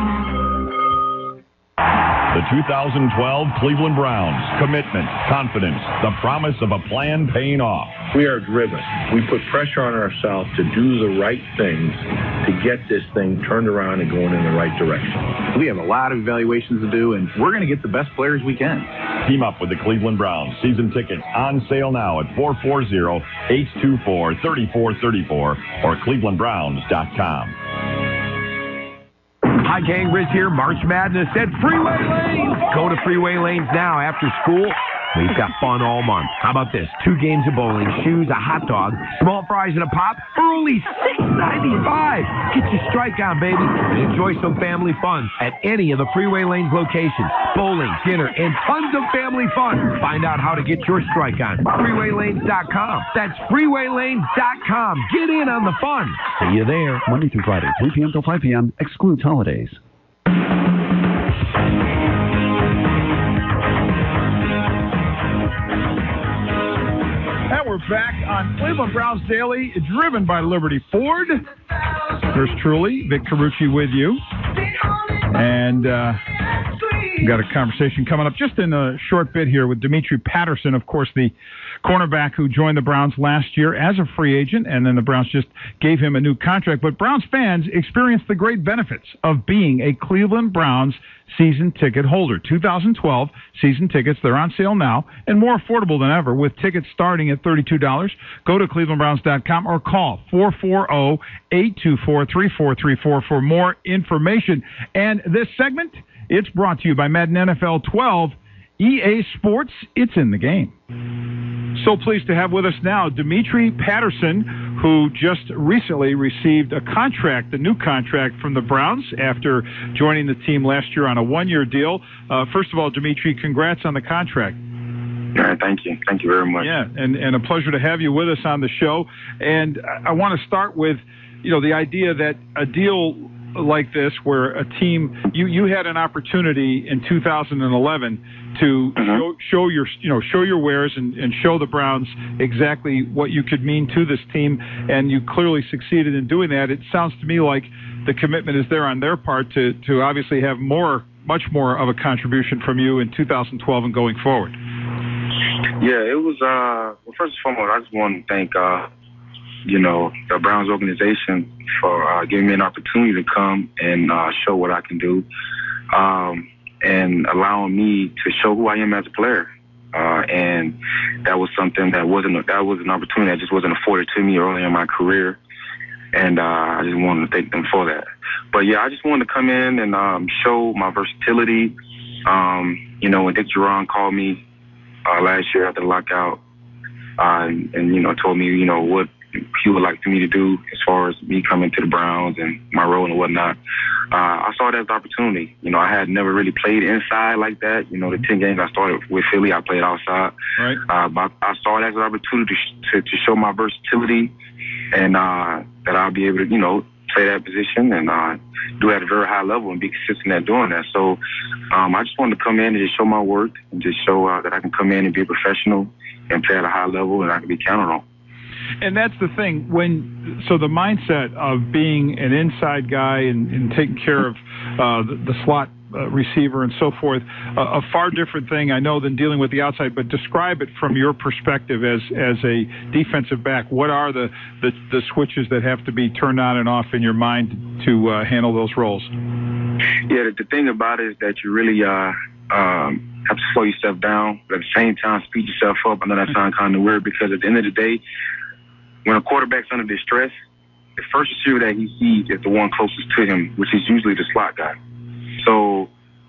The two thousand twelve Cleveland Browns. Commitment, confidence, the promise of a plan paying off. We are driven. We put pressure on ourselves to do the right things to get this thing turned around and going in the right direction. We have a lot of evaluations to do, and we're going to get the best players we can. Team up with the Cleveland Browns. Season tickets on sale now at four four zero, eight two four, three four three four or cleveland browns dot com. Hi, gang. Riz here. March Madness at Freeway Lanes. Go to Freeway Lanes now after school. We've got fun all month. How about this? Two games of bowling, shoes, a hot dog, small fries, and a pop for only six ninety-five. Get your strike on, baby, and enjoy some family fun at any of the Freeway Lanes locations. Bowling, dinner, and tons of family fun. Find out how to get your strike on. freeway lanes dot com. That's freeway lanes dot com. Get in on the fun. See you there. Monday through Friday, three p.m. till five p.m. Excludes holidays. And we're back on Cleveland Browns Daily, driven by Liberty Ford. There's truly Vic Carucci with you. And uh, we've got a conversation coming up just in a short bit here with Dimitri Patterson, of course, the cornerback who joined the Browns last year as a free agent, and then the Browns just gave him a new contract. But Browns fans experienced the great benefits of being a Cleveland Browns season ticket holder. two thousand twelve season tickets, they're on sale now and more affordable than ever with tickets starting at thirty-two dollars. Go to cleveland browns dot com or call four four zero, eight two four, three four three four for more information. And this segment, it's brought to you by Madden N F L twelve. E A Sports, it's in the game. So pleased to have with us now Dimitri Patterson, who just recently received a contract, a new contract from the Browns after joining the team last year on a one-year deal. Uh, first of all, Dimitri, congrats on the contract. All right, thank you. Thank you very much. Yeah, and, and a pleasure to have you with us on the show. And I, I want to start with, you know, the idea that a deal like this where a team, you, you had an opportunity in two thousand eleven to mm-hmm. show, show your, you know, show your wares and, and show the Browns exactly what you could mean to this team, and you clearly succeeded in doing that. It sounds to me like the commitment is there on their part to, to obviously have more, much more of a contribution from you in two thousand twelve and going forward. Yeah, it was, uh, well, first and foremost, I just want to thank, uh, you know, the Browns organization for uh, giving me an opportunity to come and uh, show what I can do, um, and allowing me to show who I am as a player. Uh, and that was something that wasn't, a, that was an opportunity that just wasn't afforded to me early in my career. And uh, I just wanted to thank them for that. But yeah, I just wanted to come in and um, show my versatility. Um, you know, when Dick Duran called me uh, last year after the lockout, uh, and, and, you know, told me, you know, what he would like for me to do as far as me coming to the Browns and my role and whatnot. Uh, I saw it as an opportunity. You know, I had never really played inside like that. You know, the ten games I started with Philly, I played outside. Right. Uh, but I saw it as an opportunity to, to show my versatility and uh, that I'll be able to, you know, play that position and uh, do it at a very high level and be consistent at doing that. So um, I just wanted to come in and just show my work and just show uh, that I can come in and be a professional and play at a high level and I can be counted on. And that's the thing. When so the mindset of being an inside guy and, and taking care of uh, the, the slot uh, receiver and so forth, uh, a far different thing, I know, than dealing with the outside. But describe it from your perspective as as a defensive back. What are the the, the switches that have to be turned on and off in your mind to uh, handle those roles? Yeah, the, the thing about it is that you really uh, um, have to slow yourself down, but at the same time speed yourself up. I know that sounds kind of weird because at the end of the day, when a quarterback's under distress, the first receiver that he sees is the one closest to him, which is usually the slot guy. So,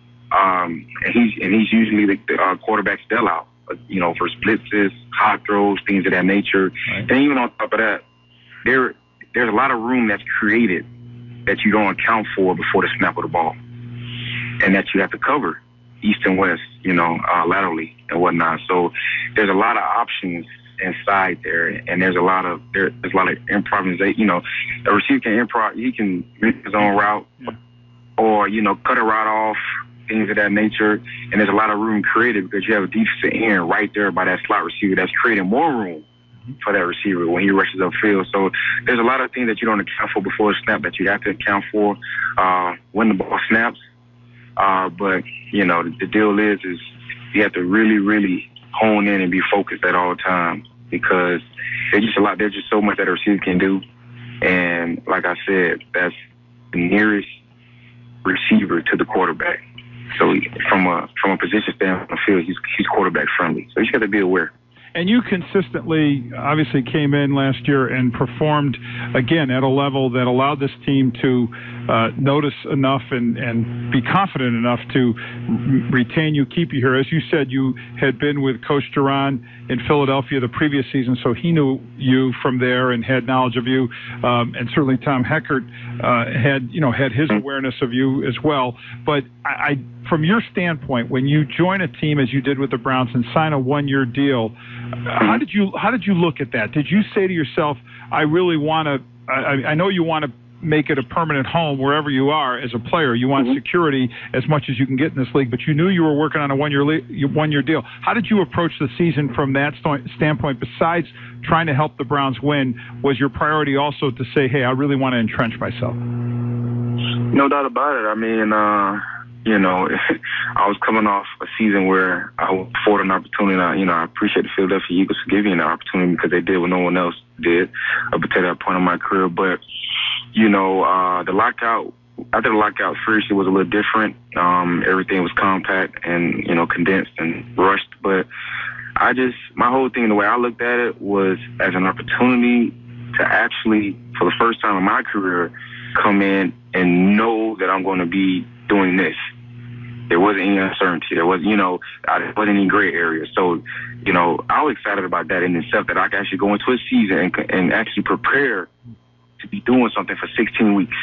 um, and he's and he's usually the, the uh, quarterback's bailout, uh, you know, for blitzes, hot throws, things of that nature. Right. And even on top of that, there there's a lot of room that's created that you don't account for before the snap of the ball, and that you have to cover east and west, you know, uh, laterally and whatnot. So there's a lot of options inside there, and there's a lot of there, there's a lot of improvisation. You know, a receiver can improv, he can make his own route, yeah. or you know, cut a route off, things of that nature. And there's a lot of room created because you have a defensive end right there by that slot receiver that's creating more room for that receiver when he rushes upfield. So there's a lot of things that you don't account for before the snap that you have to account for uh, when the ball snaps. Uh, but you know, the, the deal is is you have to really, really hone in and be focused at all times because there's just a lot, there's just so much that a receiver can do. And like I said, that's the nearest receiver to the quarterback. So from a from a position standpoint on the field, he's, he's quarterback friendly. So you just got to be aware. And you consistently, obviously, came in last year and performed, again, at a level that allowed this team to uh, notice enough and, and be confident enough to r- retain you, keep you here. As you said, you had been with Coach Duran in Philadelphia the previous season, so he knew you from there and had knowledge of you. Um, and certainly Tom Heckert uh, had, you know, had his awareness of you as well. But I, I, from your standpoint, when you join a team as you did with the Browns and sign a one-year deal, how did you how did you look at that? Did you say to yourself, I really want to, I, I know you want to make it a permanent home wherever you are as a player. You want mm-hmm. security as much as you can get in this league, but you knew you were working on a one-year le- one-year deal. How did you approach the season from that st- standpoint? Besides trying to help the Browns win, was your priority also to say, hey, I really want to entrench myself? No doubt about it. I mean, uh, you know, I was coming off a season where I was afforded an opportunity. And I, you know, I appreciate the Philadelphia Eagles for giving me an opportunity because they did what no one else did up until that point in my career. But you know, uh, the lockout, after the lockout, free agency was a little different. Um, everything was compact and, you know, condensed and rushed. But I just, my whole thing, the way I looked at it was as an opportunity to actually, for the first time in my career, come in and know that I'm going to be doing this. There wasn't any uncertainty. There was, you know, there wasn't any gray area. So, you know, I was excited about that in itself, that I could actually go into a season and, and actually prepare to be doing something for sixteen weeks.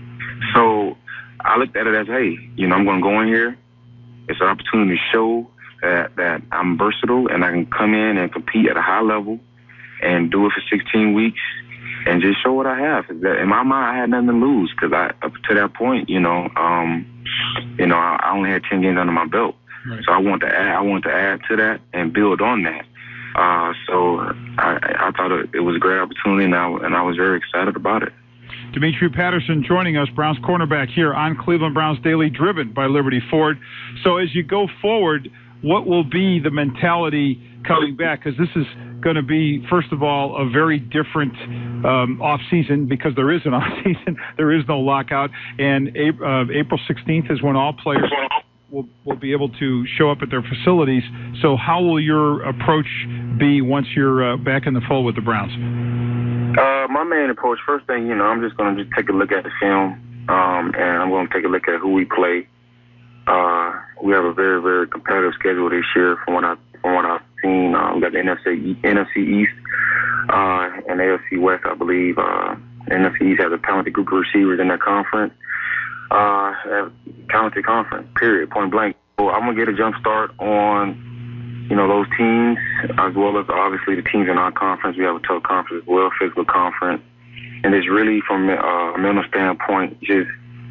So I looked at it as, hey, you know, I'm going to go in here. It's an opportunity to show that, that I'm versatile and I can come in and compete at a high level and do it for sixteen weeks and just show what I have. In my mind, I had nothing to lose because I, up to that point, you know, um, you know, I, I only had ten games under my belt. Right. So I wanted to add, I wanted to add to that and build on that. Uh, so I, I thought it, it was a great opportunity, and I, and I was very excited about it. Demetri Patterson joining us, Browns cornerback here on Cleveland Browns Daily, driven by Liberty Ford. So as you go forward, what will be the mentality coming back? Because this is going to be, first of all, a very different um, off-season because there is an off-season. There is no lockout. And uh, April sixteenth is when all players will, will be able to show up at their facilities. So how will your approach be once you're uh, back in the fold with the Browns? Uh, my main approach, first thing, you know, I'm just going to just take a look at the film, um, and I'm going to take a look at who we play. Uh, we have a very, very competitive schedule this year from what, I, from what I've seen. Uh, we got the N F C, N F C East uh, and A F C West, I believe. Uh, N F C East has a talented group of receivers in that conference. Uh, talented conference, period, point blank. So I'm going to get a jump start on, you know, those teams, as well as obviously the teams in our conference. We have a tough conference as well, physical conference. And it's really, from uh, a mental standpoint, just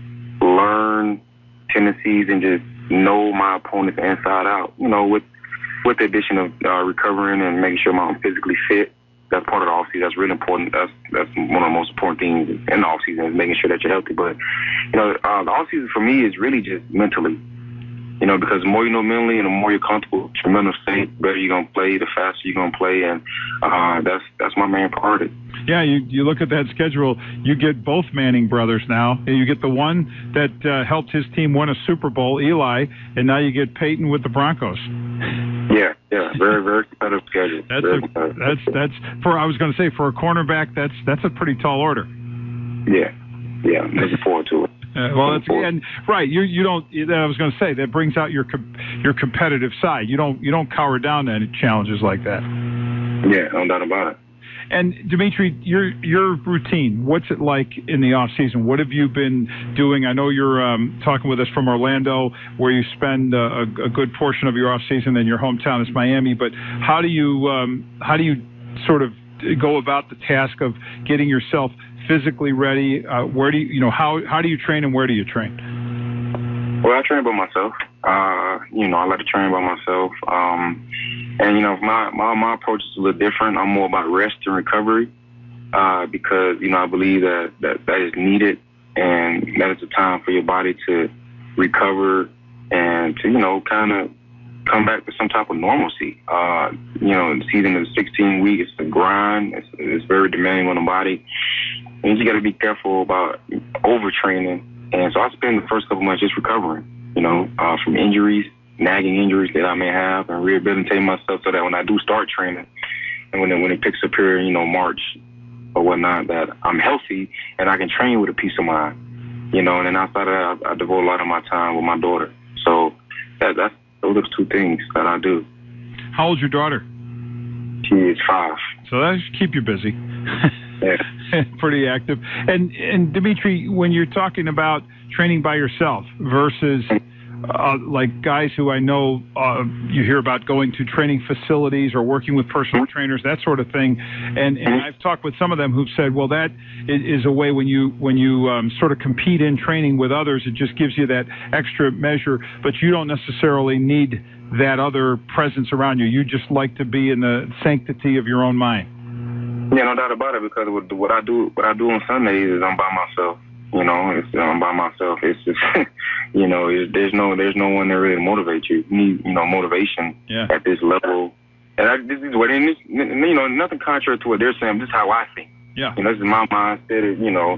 learn tendencies and just know my opponents inside out. You know, with with the addition of uh, recovering and making sure I'm physically fit. That's part of the offseason. That's really important. That's that's one of the most important things in the offseason is making sure that you're healthy. But, you know, uh, the offseason for me is really just mentally. You know, because the more you know mentally and the more you're comfortable with your mental state, the better you're going to play, the faster you're going to play. And uh, that's that's my main priority. Yeah, you, you look at that schedule, you get both Manning brothers now. You get the one that uh, helped his team win a Super Bowl, Eli, and now you get Peyton with the Broncos. Yeah, yeah, very, very competitive schedule. That's very a, competitive. that's that's for I was going to say for a cornerback, that's that's a pretty tall order. Yeah, yeah, I'm looking forward to it. Uh, well, that's and right. You you don't. I was going to say that brings out your com- your competitive side. You don't you don't cower down to any challenges like that. Yeah, no doubt about it. And Demetri, your your routine, what's it like in the off season? What have you been doing? I know you're um, talking with us from Orlando, where you spend a, a good portion of your off season, and your hometown is Miami. But how do you um, how do you sort of go about the task of getting yourself physically ready? Uh, where do you you know how how do you train and where do you train? Well, I train by myself. Uh, you know, I like to train by myself. Um, And, you know, my, my, my approach is a little different. I'm more about rest and recovery uh, because, you know, I believe that, that that is needed and that is the time for your body to recover and to, you know, kind of come back to some type of normalcy. Uh, you know, the season is sixteen weeks. It's a grind. It's, it's very demanding on the body. And you got to be careful about overtraining. And so I spend the first couple months just recovering, you know, uh, from injuries. nagging injuries that I may have and rehabilitating myself so that when I do start training and when it, when it picks up here, you know, March or whatnot, that I'm healthy and I can train with a peace of mind. you know, and then outside of that, I, I devote a lot of my time with my daughter. So that, that's those are two things that I do. How old's your daughter? She is five. So that should keep you busy. Yeah. Pretty active. And and Dimitri, when you're talking about training by yourself versus uh, like guys who I know uh, you hear about going to training facilities or working with personal trainers, that sort of thing, and, and I've talked with some of them who've said, well, that is a way when you when you um, sort of compete in training with others, it just gives you that extra measure, but you don't necessarily need that other presence around you. You just like to be in the sanctity of your own mind. Yeah, no doubt about it. Because what I do, what I do on Sundays is I'm by myself. You know, it's, I'm by myself. It's just, you know, it's, there's no, there's no one there really to motivate you. You need, you know, motivation yeah. at this level. And I, this is what, and this, you know, nothing contrary to what they're saying. This is how I think. Yeah. You know, this is my mindset. You know,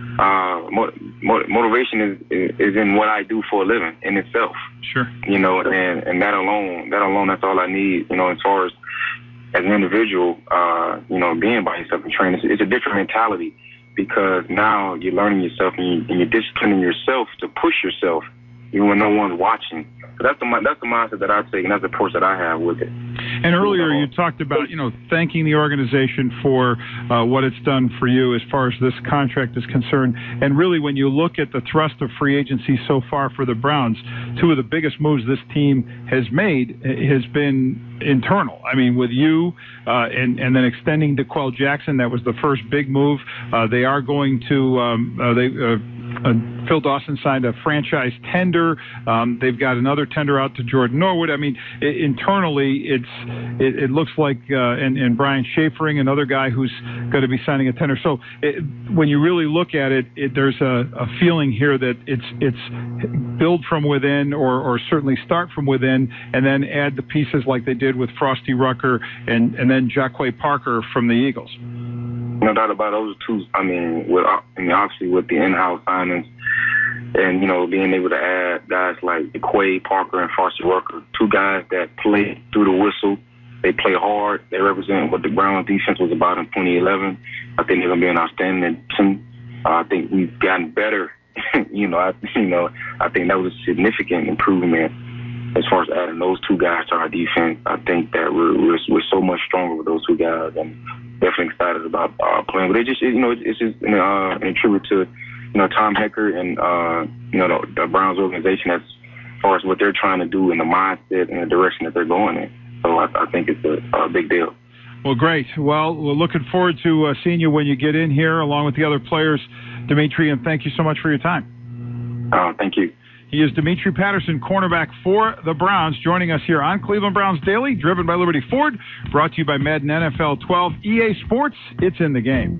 uh, mo- mo- motivation is, is is in what I do for a living in itself. Sure. You know, and and that alone, that alone, that's all I need. You know, as far as as an individual, uh, you know, being by yourself and training, it's, it's a different mentality because now you're learning yourself and, you, and you're disciplining yourself to push yourself even when no one's watching. So that's the that's the mindset that I take, and that's the approach that I have with it. And earlier you talked about, you know, thanking the organization for uh, what it's done for you as far as this contract is concerned. And really, when you look at the thrust of free agency so far for the Browns, two of the biggest moves this team has made has been internal. I mean, with you uh, and, and then extending DeQuell Jackson, that was the first big move. Uh, they are going to, um, uh, they uh, Uh, Phil Dawson signed a franchise tender. Um, they've got another tender out to Jordan Norwood. I mean, it, internally, it's it, it looks like, uh, and, and Brian Schafering, another guy who's going to be signing a tender. So it, when you really look at it, it there's a, a feeling here that it's it's build from within, or, or certainly start from within, and then add the pieces like they did with Frosty Rucker and, and then Jacquay Parker from the Eagles. No doubt about those two. I mean, with I mean, obviously with the in-house signings, and you know, being able to add guys like Jacquay Parker and Frosty Rucker, two guys that play through the whistle. They play hard. They represent what the Browns defense was about in twenty eleven. I think they're gonna be an outstanding team. Uh, I think we've gotten better. you know, I you know, I think that was a significant improvement as far as adding those two guys to our defense. I think that we're we're, we're so much stronger with those two guys, and definitely excited about uh, playing. But it just, you know, it's just uh, an tribute to, you know, Tom Hecker and, uh, you know, the, the Browns organization as far as what they're trying to do and the mindset and the direction that they're going in. So I, I think it's a, a big deal. Well, great. Well, we're looking forward to uh, seeing you when you get in here along with the other players, Dimitri, and thank you so much for your time. Uh, thank you. He is Dimitri Patterson, cornerback for the Browns, joining us here on Cleveland Browns Daily, driven by Liberty Ford, brought to you by Madden N F L twelve. E A Sports, it's in the game.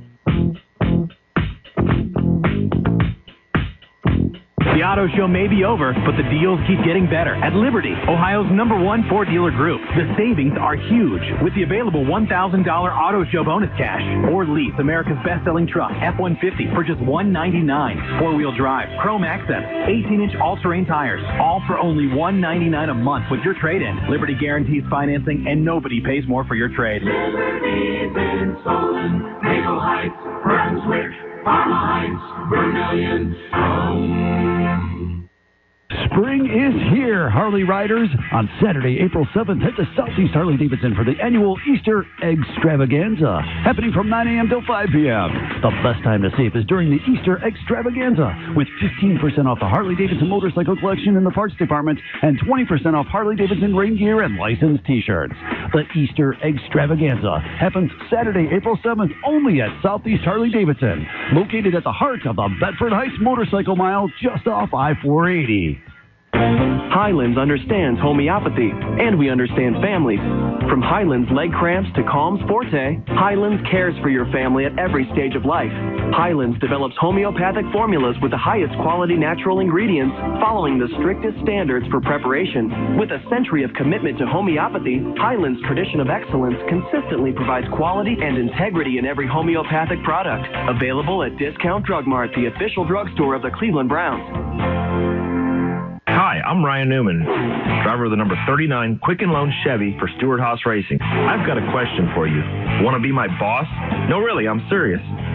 The auto show may be over, but the deals keep getting better. At Liberty, Ohio's number one Ford dealer group, the savings are huge with the available one thousand dollars auto show bonus cash. Or lease America's best-selling truck, F one fifty, for just one hundred ninety-nine dollars. Four-wheel drive, chrome accents, eighteen-inch all-terrain tires, all for only one hundred ninety-nine dollars a month with your trade-in. Liberty guarantees financing, and nobody pays more for your trade. Liberty's in Solon, Maple Heights, Brunswick, Parma Heights, Vermillion, Rome. Spring is here, Harley riders. On Saturday, April seventh, head to Southeast Harley-Davidson for the annual Easter Extravaganza, happening from nine a.m. till five p.m. The best time to save is during the Easter Extravaganza, with fifteen percent off the Harley-Davidson motorcycle collection in the parts department and twenty percent off Harley-Davidson rain gear and licensed T-shirts. The Easter Extravaganza happens Saturday, April seventh, only at Southeast Harley-Davidson, located at the heart of the Bedford Heights Motorcycle Mile, just off I four eighty. Highlands understands homeopathy, and we understand families. From Highlands leg cramps to Calms Forte, Highlands cares for your family at every stage of life. Highlands develops homeopathic formulas with the highest quality natural ingredients, following the strictest standards for preparation. With a century of commitment to homeopathy, Highlands' tradition of excellence consistently provides quality and integrity in every homeopathic product. Available at Discount Drug Mart, the official drugstore of the Cleveland Browns. Hi, I'm Ryan Newman, driver of the number thirty-nine Quicken Loan Chevy for Stewart Haas Racing. I've got a question for you. Want to be my boss? No, really, I'm serious.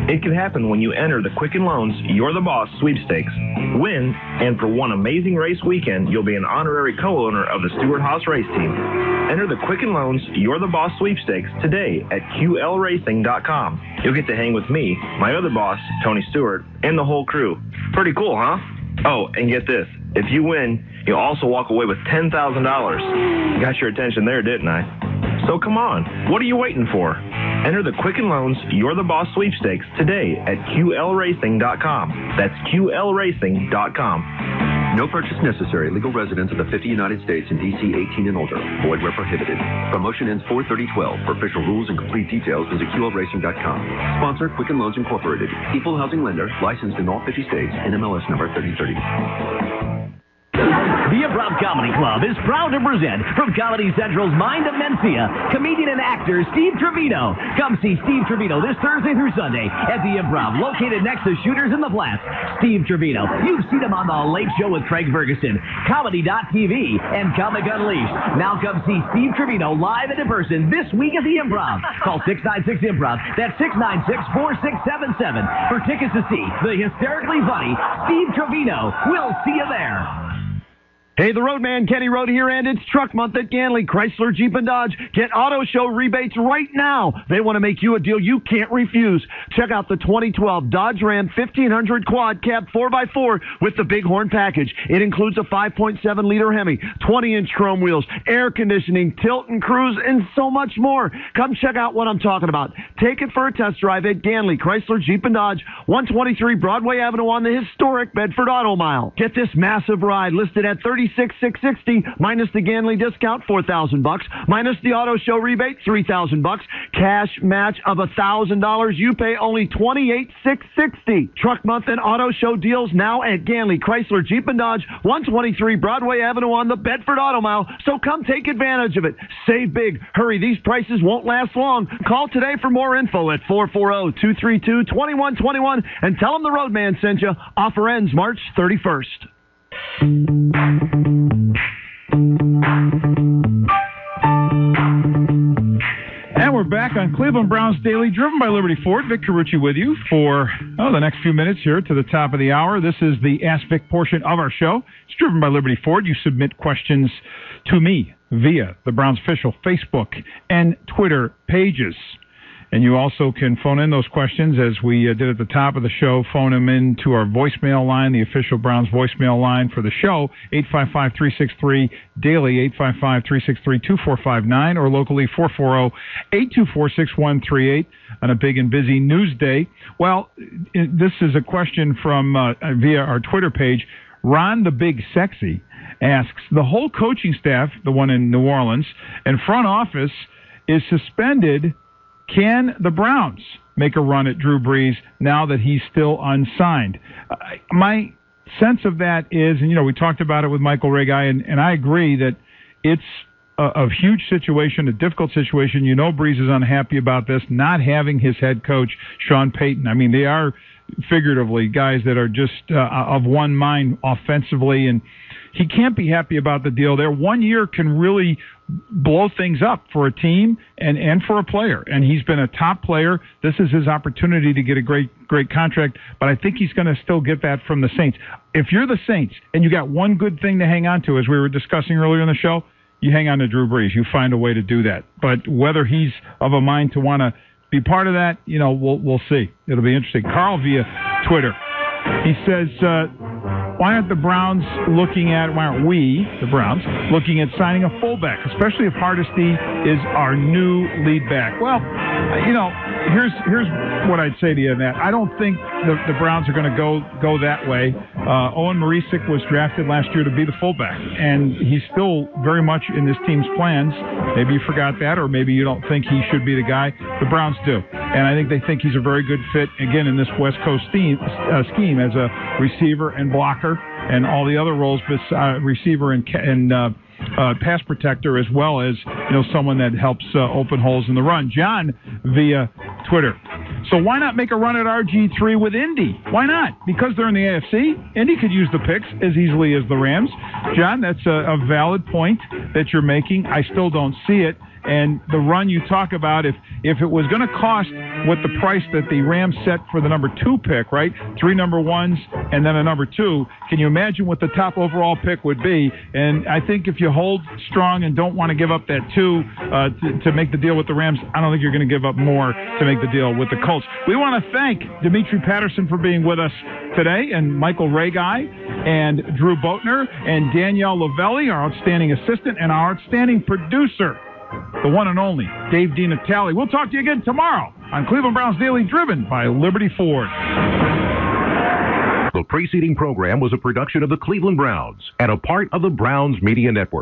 It can happen when you enter the Quicken Loans You're the Boss sweepstakes. Win, and for one amazing race weekend, you'll be an honorary co-owner of the Stewart-Haas race team. Enter the Quicken Loans You're the Boss sweepstakes today at Q L racing dot com. You'll get to hang with me, my other boss, Tony Stewart, and the whole crew. Pretty cool, huh? Oh, and get this. If you win, you'll also walk away with ten thousand dollars. Got your attention there, didn't I? So come on, what are you waiting for? Enter the Quicken Loans You're the Boss sweepstakes today at Q L racing dot com. That's Q L racing dot com. No purchase necessary. Legal residents of the fifty United States and D C eighteen and older. Void where prohibited. Promotion ends four thirty twelve. For official rules and complete details, visit Q L racing dot com. Sponsor, Quicken Loans Incorporated. Equal housing lender. Licensed in all fifty states. N M L S number thirty thirty. The Improv Comedy Club is proud to present from Comedy Central's Mind of Mencia, comedian and actor Steve Trevino. Come see Steve Trevino this Thursday through Sunday at the Improv, located next to Shooters in the Flats. Steve Trevino, you've seen him on The Late Show with Craig Ferguson, Comedy dot T V, and Comic Unleashed. Now come see Steve Trevino live and in person this week at the Improv. Call six nine six Improv. That's six nine six, four six seven seven for tickets to see the hysterically funny Steve Trevino. We'll see you there. Hey, the Roadman, Kenny Road here, and it's Truck Month at Ganley, Chrysler, Jeep, and Dodge. Get auto show rebates right now. They want to make you a deal you can't refuse. Check out the twenty twelve Dodge Ram fifteen hundred Quad Cab four by four with the Big Horn package. It includes a five point seven liter Hemi, twenty inch chrome wheels, air conditioning, tilt and cruise, and so much more. Come check out what I'm talking about. Take it for a test drive at Ganley, Chrysler, Jeep, and Dodge, one twenty-three Broadway Avenue on the historic Bedford Auto Mile. Get this massive ride listed at thirty-six thousand six hundred sixty dollars minus the Ganley discount, four thousand bucks, minus the auto show rebate, three thousand bucks, cash match of one thousand dollars. You pay only twenty-eight thousand six hundred sixty dollars. Truck Month and auto show deals now at Ganley, Chrysler, Jeep, and Dodge, one twenty-three Broadway Avenue on the Bedford Auto Mile. So come take advantage of it. Save big. Hurry, these prices won't last long. Call today for more info at four four zero, two three two, two one two one and tell them the Roadman sent you. Offer ends March thirty-first. And we're back on Cleveland Browns Daily, driven by Liberty Ford. Vic Carucci with you for oh, the next few minutes here to the top of the hour. This is the Ask Vic portion of our show. It's driven by Liberty Ford. You submit questions to me via the Browns official Facebook and Twitter pages. And you also can phone in those questions, as we uh, did at the top of the show. Phone them in to our voicemail line, the official Browns voicemail line for the show, eight five five, three six three, daily, eight five five, three six three, two four five nine, or locally four four zero, eight two four, six one three eight on a big and busy news day. Well, this is a question from uh, via our Twitter page. Ron the Big Sexy asks, the whole coaching staff, the one in New Orleans, and front office is suspended. Can the Browns make a run at Drew Brees now that he's still unsigned? Uh, my sense of that is, and you know, we talked about it with Michael Regai, and, and I agree that it's a, a huge situation, a difficult situation. You know, Brees is unhappy about this, not having his head coach, Sean Payton. I mean, they are figuratively guys that are just uh, of one mind offensively, and he can't be happy about the deal there. One year can really blow things up for a team and, and for a player. And he's been a top player. This is his opportunity to get a great, great contract, but I think he's going to still get that from the Saints. If you're the Saints and you got one good thing to hang on to, as we were discussing earlier in the show, you hang on to Drew Brees. You find a way to do that. But whether he's of a mind to want to be part of that, you know, we'll, we'll see. It'll be interesting. Carl via Twitter. He says, uh, why aren't the Browns looking at, why aren't we, the Browns, looking at signing a fullback, especially if Hardesty is our new lead back? Well, you know, here's here's what I'd say to you on that. I don't think the, the Browns are going to go go that way. Uh, Owen Marisic was drafted last year to be the fullback, and he's still very much in this team's plans. Maybe you forgot that, or maybe you don't think he should be the guy. The Browns do. And I think they think he's a very good fit, again, in this West Coast theme, uh, scheme as a receiver and blocker and all the other roles, uh, receiver and, and uh, uh, pass protector, as well as, you know, someone that helps uh, open holes in the run. John via Twitter. So why not make a run at R G three with Indy? Why not? Because they're in the A F C. Indy could use the picks as easily as the Rams. John, that's a, a valid point that you're making. I still don't see it. And the run you talk about, if if it was going to cost what the price that the Rams set for the number two pick, right? Three number ones and then a number two, can you imagine what the top overall pick would be? And I think if you hold strong and don't want to give up that two uh, to, to make the deal with the Rams, I don't think you're going to give up more to make the deal with the Colts. We want to thank Dimitri Patterson for being with us today, and Michael Ragui, and Drew Boatner, and Danielle Lavelli, our outstanding assistant, and our outstanding producer, the one and only Dave DiNatale. We'll talk to you again tomorrow on Cleveland Browns Daily, driven by Liberty Ford. The preceding program was a production of the Cleveland Browns and a part of the Browns Media Network.